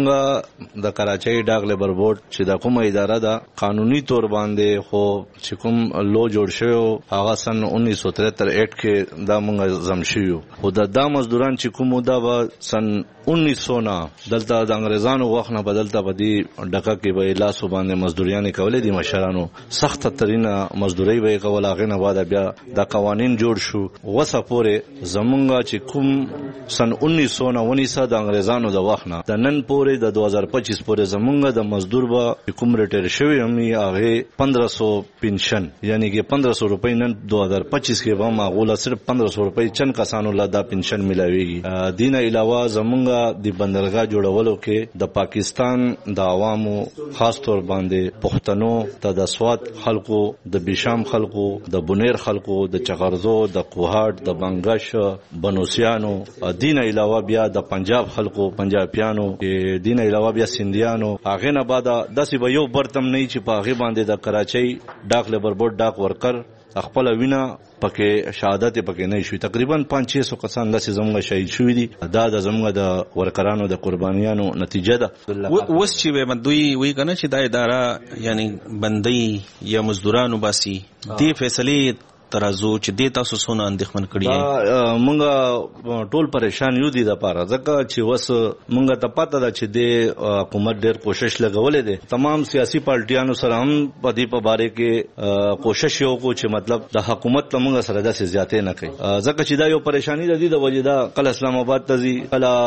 مونږه د کراچۍ ډاک لیبر بورډ چې د کومه اداره ده قانوني تور باندې خو چې کوم لو جوړ شوی هغه سن انیس سو ترهتر اټ کې دا مونږ زم شوی، خو د دا مزدوران چې کوم دا به سن انیس سو نه دلته د انګریزانو وخت نه بدلته په دې ډکه کې به لاسو باندې مزدوریانې کولې دي، مشرانو سخت ترینه مزدوري به کول، هغه نه بعد بیا د قوانین جوړ شو. وسه پورې زمونږه چې کوم سن انیس سو نه انیس د انګریزانو د وخت نه د نن پورې د دو هزار پچیس پورې زمونږه د مزدور به کوم ریټیر شوی هم هغه پندرہ سو پنشن یعنی کې پندرہ سو روپۍ نن دو هزار پچیس کې به معقوله صرف پندرہ سو روپۍ چند کسانو له دا پنشن ملاويږي. دینه علاوه زمونږه د بندرګاه جوړولو کې د پاکستان د عوامو خاص طور باندې پښتنو ته د سواد خلکو، د بشام خلکو، د بنیر خلکو، د چغرزو، د کوهاټ، د بنگش، بنوسیانو، دین علاوه بیا د پنجاب خلکو، پنجابیانو، دین علاوه بیا سندیانو، هغه نه بعد داسې به یو برتم نه چې په هغه باندې د کراچۍ ډاک لیبر بورډ ډاک ورکر خپل وینا پکې شهادت پکې نه شوي. تقریبا پانچ شش سو کسان داسې زموږ شهید شوي دي. دا د زموږ د ورکرانو د قربانیانو نتیجه ده. اوس چې به دوی وی کنه چې دا اداره یعنی بندي یا مزدورانو باسي، دې فیصله ترازو چې دې تاسو سونه اندېښمن کړی یې؟ مونږ ټول پریشان یو دي د پاره، ځکه چې وس مونږ ته پته ده چې د حکومت ډېر کوشش لګولې ده. تمام سیاسي پارټیانو سره هم په دې په باره کې کوشش یو کو چې مطلب د حکومت ته مونږ سره داسې زیاتې نه کوي، ځکه چې دا یو پریشانی ده د وجې دا کله اسلام آباد ته ځي،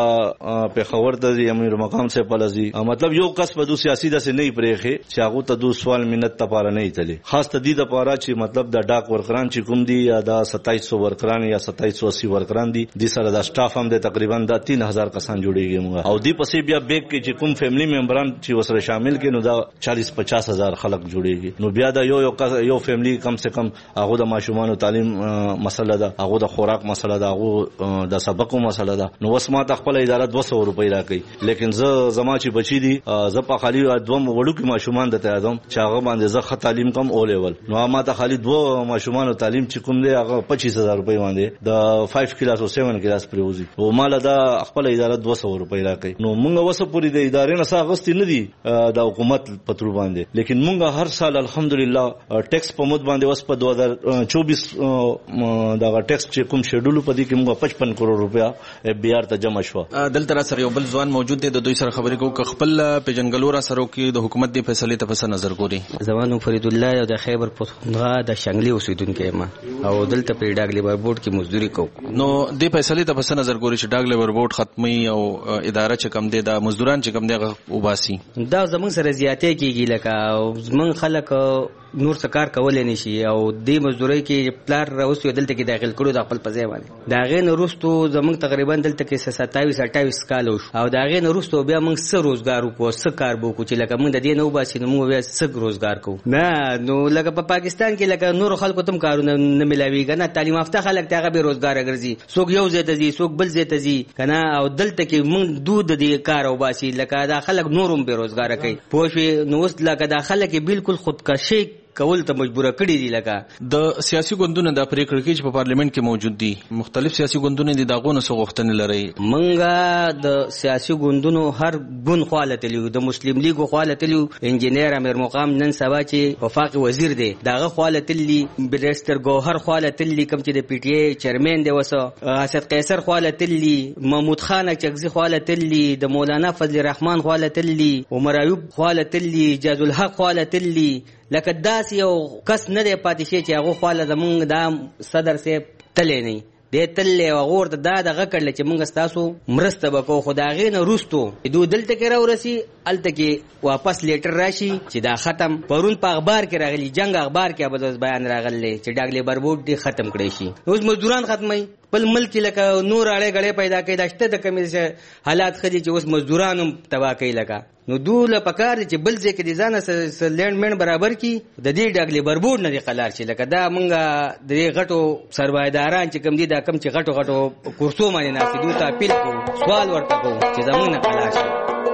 کله پېښور ته ځي، امیر مقام سے پله ځي، مطلب یو کس په دو سیاسي داسې نه پرېښې چې هغه ته دو سوال منت ته پاره نه تللی، خاص ته دې د پاره چې مطلب د ډاک ورکران چې کوم دي یا دا ستائیس سو ورکران یا ستائیس سو اسی ورکران دي، د سره د سټاف هم د تقریبا د تین هزار کسان جوړیږي موږ، او دی پسې بیا بیگ کې چې کوم فیملی ممبران چې وسره شامل کې نو دا چالیس پچاس هزار خلک جوړیږي. نو بیا دا یو یو یو فیملی کم سے کم هغه د ماشومان تعلیم مسله ده، هغه د خوراک مسله ده، هغه د سبقو مسله ده. نو وس ما ته خپل اداره دو سو روپۍ راکړي، لیکن زه زما چې بچی دي زه په خالي دوم وړو کې ماشومان د ته اعظم چې هغه باندې زه خ تعلیم کم او لیول، نو ما ته خالي دو ماشومان تعلیم چې کوم دی هغه پچیس هزار روپۍ باندې د فایو کلاس او سیون کلاس پرې وځي او مال دا خپل اداره دوه سوه روپۍ راکړي. نو موږ وسه پوری د ادارې نه څه غوښتي نه دي د حکومت په تر باندې، لیکن موږ هر سال الحمدلله ټیکس په مود باندې وس په دوه هزار چوبیس دا ټیکس چې کوم شیډول په دې کې موږ پچپن کروڑ روپیا اف بي آر ته جمع شو. دلته سره یو بل ځوان موجود دی، د دوی سره خبرې کوو. خپل پیژنګلو را سره کې د حکومت د فیصلې ته په نظر ګوري. زمانو فرید الله او د خیبر پختونخوا د شنګلي اوسیدونکو ما او دلته په ډاګ لیبر بورډ کې مزدوري کوم. نو د فیصلې ته په نظر ګوري چې ډاګ لیبر بورډ ختمي او اداره چې کم دی د مزدوران چې کم دی وباسي. دا زمون سره زیاتې کیږي لکه زمون خلک نور څه کار کولای نشي او د مزدوري کې پلار راوسو دلته کې داخل کړو د خپل پځای باندې. دا غین وروستو زمون تقریبا دلته کې ستاویس اټاویس کال وشو او دا غین وروستو بیا موږ څه روزګار وکړو څه کار وکړو چې لکه موږ د دې نو باسي نو موږ بیا څه روزګار کوو. نه نو لکه په پاکستان کې لکه نور خلکو تم کارونه نه ملاويږي نه، تعلیم یافته خلک ته به روزګار ګرځي، څوک یو ځای ته ځي څوک بل ځای ته ځي کنه او دلته کې موږ دود د کار او باسي لکه دا خلک نورم به روزګار کوي. پوه شو نو اوس لکه دا خلک بالکل خودکشي کول ته مجبور کړی دي. لکه د سیاسي ګوندونو د پریکړه کې چې په پارلیمنت کې موجود دي مختلف سیاسي ګوندونه دي داغونه سو غوښتنې لري. منګه د سیاسي ګوندونو هر ګوند خواله تلیو، د مسلم لیگ خواله تلیو، انجینیر امیر مقام نن سبا چې وفاق وزیر دی داغه خواله تلی، بریستر ګوهر خواله تلی کوم چې د پی ټی ای چیرمن دی وسو، اسد قیصر خواله تلی، محمود خان چغزی خواله تلی، د مولانا فضل الرحمن خواله تلی، عمر ایوب خواله تلی، جاز الحق خواله تلی. لکه داس یو کس نه دی پاتې شي چې هغه خواله زمونږ دا صدر صاحب تللی نه دی تللی او غور ته دا دغه کړل چې موږ ستاسو مرسته وکړو. خو د هغې نه وروستو دو دلته کې راورسي هلته کې واپس لیټر راشي چې دا ختم. پرون په اخبار کې راغلی جنګ اخبار کې به بیان راغلی چې ډاګ لیبر بورډ دی ختم کړی شي. اوس مزدوران ختموي بل ملک لکه نور اړې غړې پیدا کوي. دا شته د کمې حالات خدي چې اوس مزدوران هم تباہ کوي. لکه نو دوله پکار چې بل ځای کې د ځانه لینډ مین برابر کی د دې ډاګ لیبر بورډ نه قلار شي. لکه دا مونږه د غټو سرمایداران چې کم دي دا کم چې غټو غټو کورسو باندې ناسي دوی ته اپیل کوو، سوال ورته کوو چې زمونږ نه قلار شي.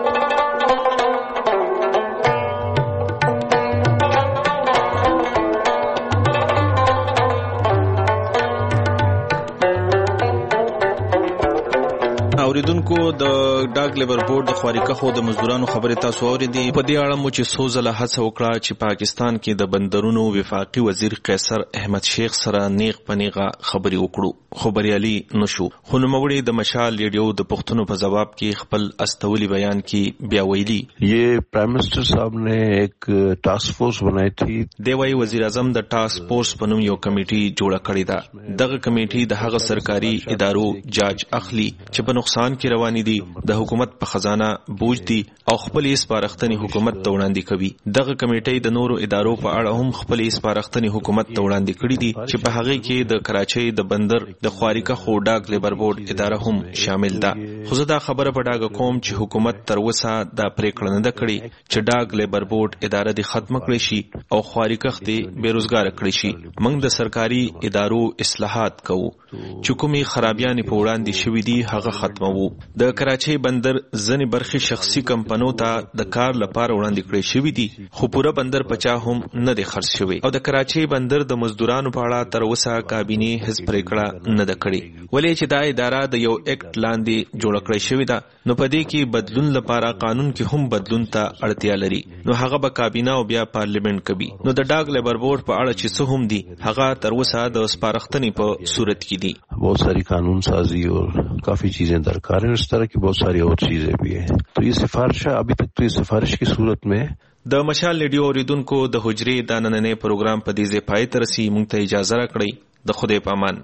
اوریدونکو د ډاګ لیبر بورډ د خواریکه خو د مزدورانو خبره تاسو اوریدي. په دې اړه مو چې سوزله هڅه وکړه چې پاکستان کې د بندرونو وفاقي وزیر قیصر احمد شیخ سره نیغ پنیغه خبري وکړو، خو بریالي نشو. خو نوموړي د مشال ریډیو د پښتنو په جواب کې خپل استولي بیان کې بیا ویلي یہ پرائم منسٹر صاحب نے ایک ٹاسک فورس بنائی تھی. دی وايي وزیر اعظم د ټاسک فورس په نوم یو کمیټي جوړه کړې ده. دغه کمیټي د هغه سرکاري ادارو جاج اخلي چې په نقصان کې رواني دي، د حکومت په خزانه بوج دي او خپل سپارښتنې حکومت ته وړاندې کوي. دغه کمیټې د نورو ادارو په اړه هم خپل سپارښتنې حکومت ته وړاندې کړې دي چې په هغه کې د کراچۍ د بندر د خواریکه خو ډاګ لیبر بورډ اداره هم شامل ده. خو زه دا خبره په ډاګه کوم چې حکومت تر اوسه دا پریکړه نه ده کړې چې ډاګ لیبر بورډ اداره دې ختمه کړې شي او خواریکه دې بیروزګار کړې شي. موږ د سرکاري ادارو اصلاحات کوو چې کومې خرابیانې په وړاندې شوې دي هغه ختموو. د کراچۍ بندر ځنې برخې شخصي کمپنو ته د کار لپاره وړاندې کړې شوې دي، خو پوره بندر پچا هم نه دی خرڅ شوی او د کراچۍ بندر د مزدورانو په اړه تر اوسه کابینې هیڅ پریکړه نه ده کړې. ولې چې دا اداره د یو اکټ لاندې جوړه کړې شوې ده نو په دې کې بدلون لپاره قانون کې هم بدلون ته اړتیا لري، نو هغه به کابینه او بیا پارلیمنت کوي. نو د ډاګ لیبر بورډ په اړه چې څه هم دي هغه تر اوسه د سپارښتنې په صورت کې دي. بہت ساری قانون سازی اور کافی چیزیں درکار ہیں، اس طرح کی بہت ساری اور چیزیں بھی ہیں. تو یہ سفارش ہے ابھی تک تو یہ سفارش کی صورت میں. د مشال ریډیو اوریدونکو د حجرې د نننې پروګرام په دې ځای پای ته رسي. مونږ ته اجازه راکړئ. د خدای په امان.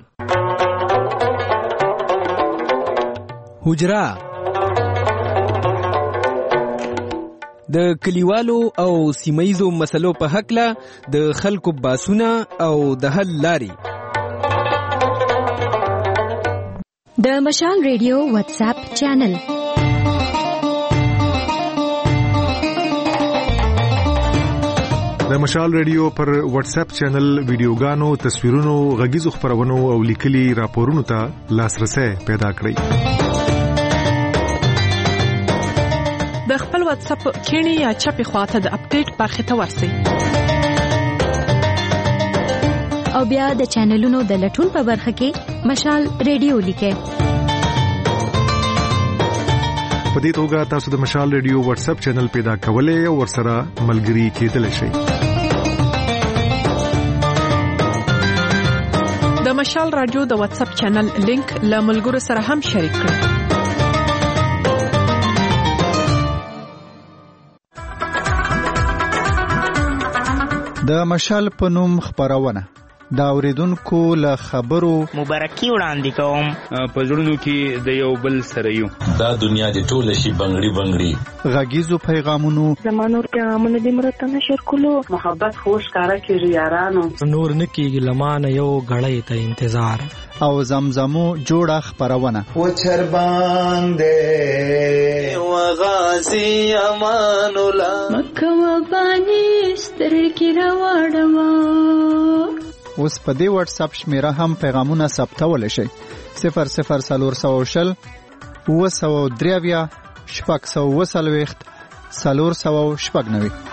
حجره د کلیوالو او سیمایزو مسلو په حق له د خلکو باسونه او د حل لاري. د مشال ریډیو واتس اپ چینل د مشال ریډیو پر واتس اپ چینل ویډیوګانو، تصویرونو، غږیزو خبرونو او لیکلي راپورونو ته لاسرسي پیدا کړئ. د خپل واتس اپ کینی یا چپی خواته د اپډیټ برخه ته ورسئ او بیا د چینلونو د لټون په برخه کې مشال ریډیو لیکئ. په دې توګه تاسو د مشال ریډیو واتس اپ چینل پیدا کولای او ورسره ملګري کېدلی شئ. د مشال رادیو د واتس اپ چینل لینک له ملګرو سره هم شریک کړئ. د مشال په نوم خبرونه دا اوریدونکو له خبرو مبارکي وړاندې کوم. په زړونو کې د یو بل سره یو دا دنیا د ټول شي بنگړي بنگړي غږیزو پیغامونو زمانو پیغامونه د مرته نشر کولو محبت خوش کارا کې یارانو نور نکیږي لمانه یو غړې ته انتظار او زمزمو جوړه خبرونه و چر باندې و غازی امان الله مکه و بانی سترګې راوړم. اوس په دې واتس اپ شمیره هم پیغامونه ثبتول شي. صفر صفر سلور سو شل و سو دریویا شپږ سو وسلويخت سلور سو شپږ نوي.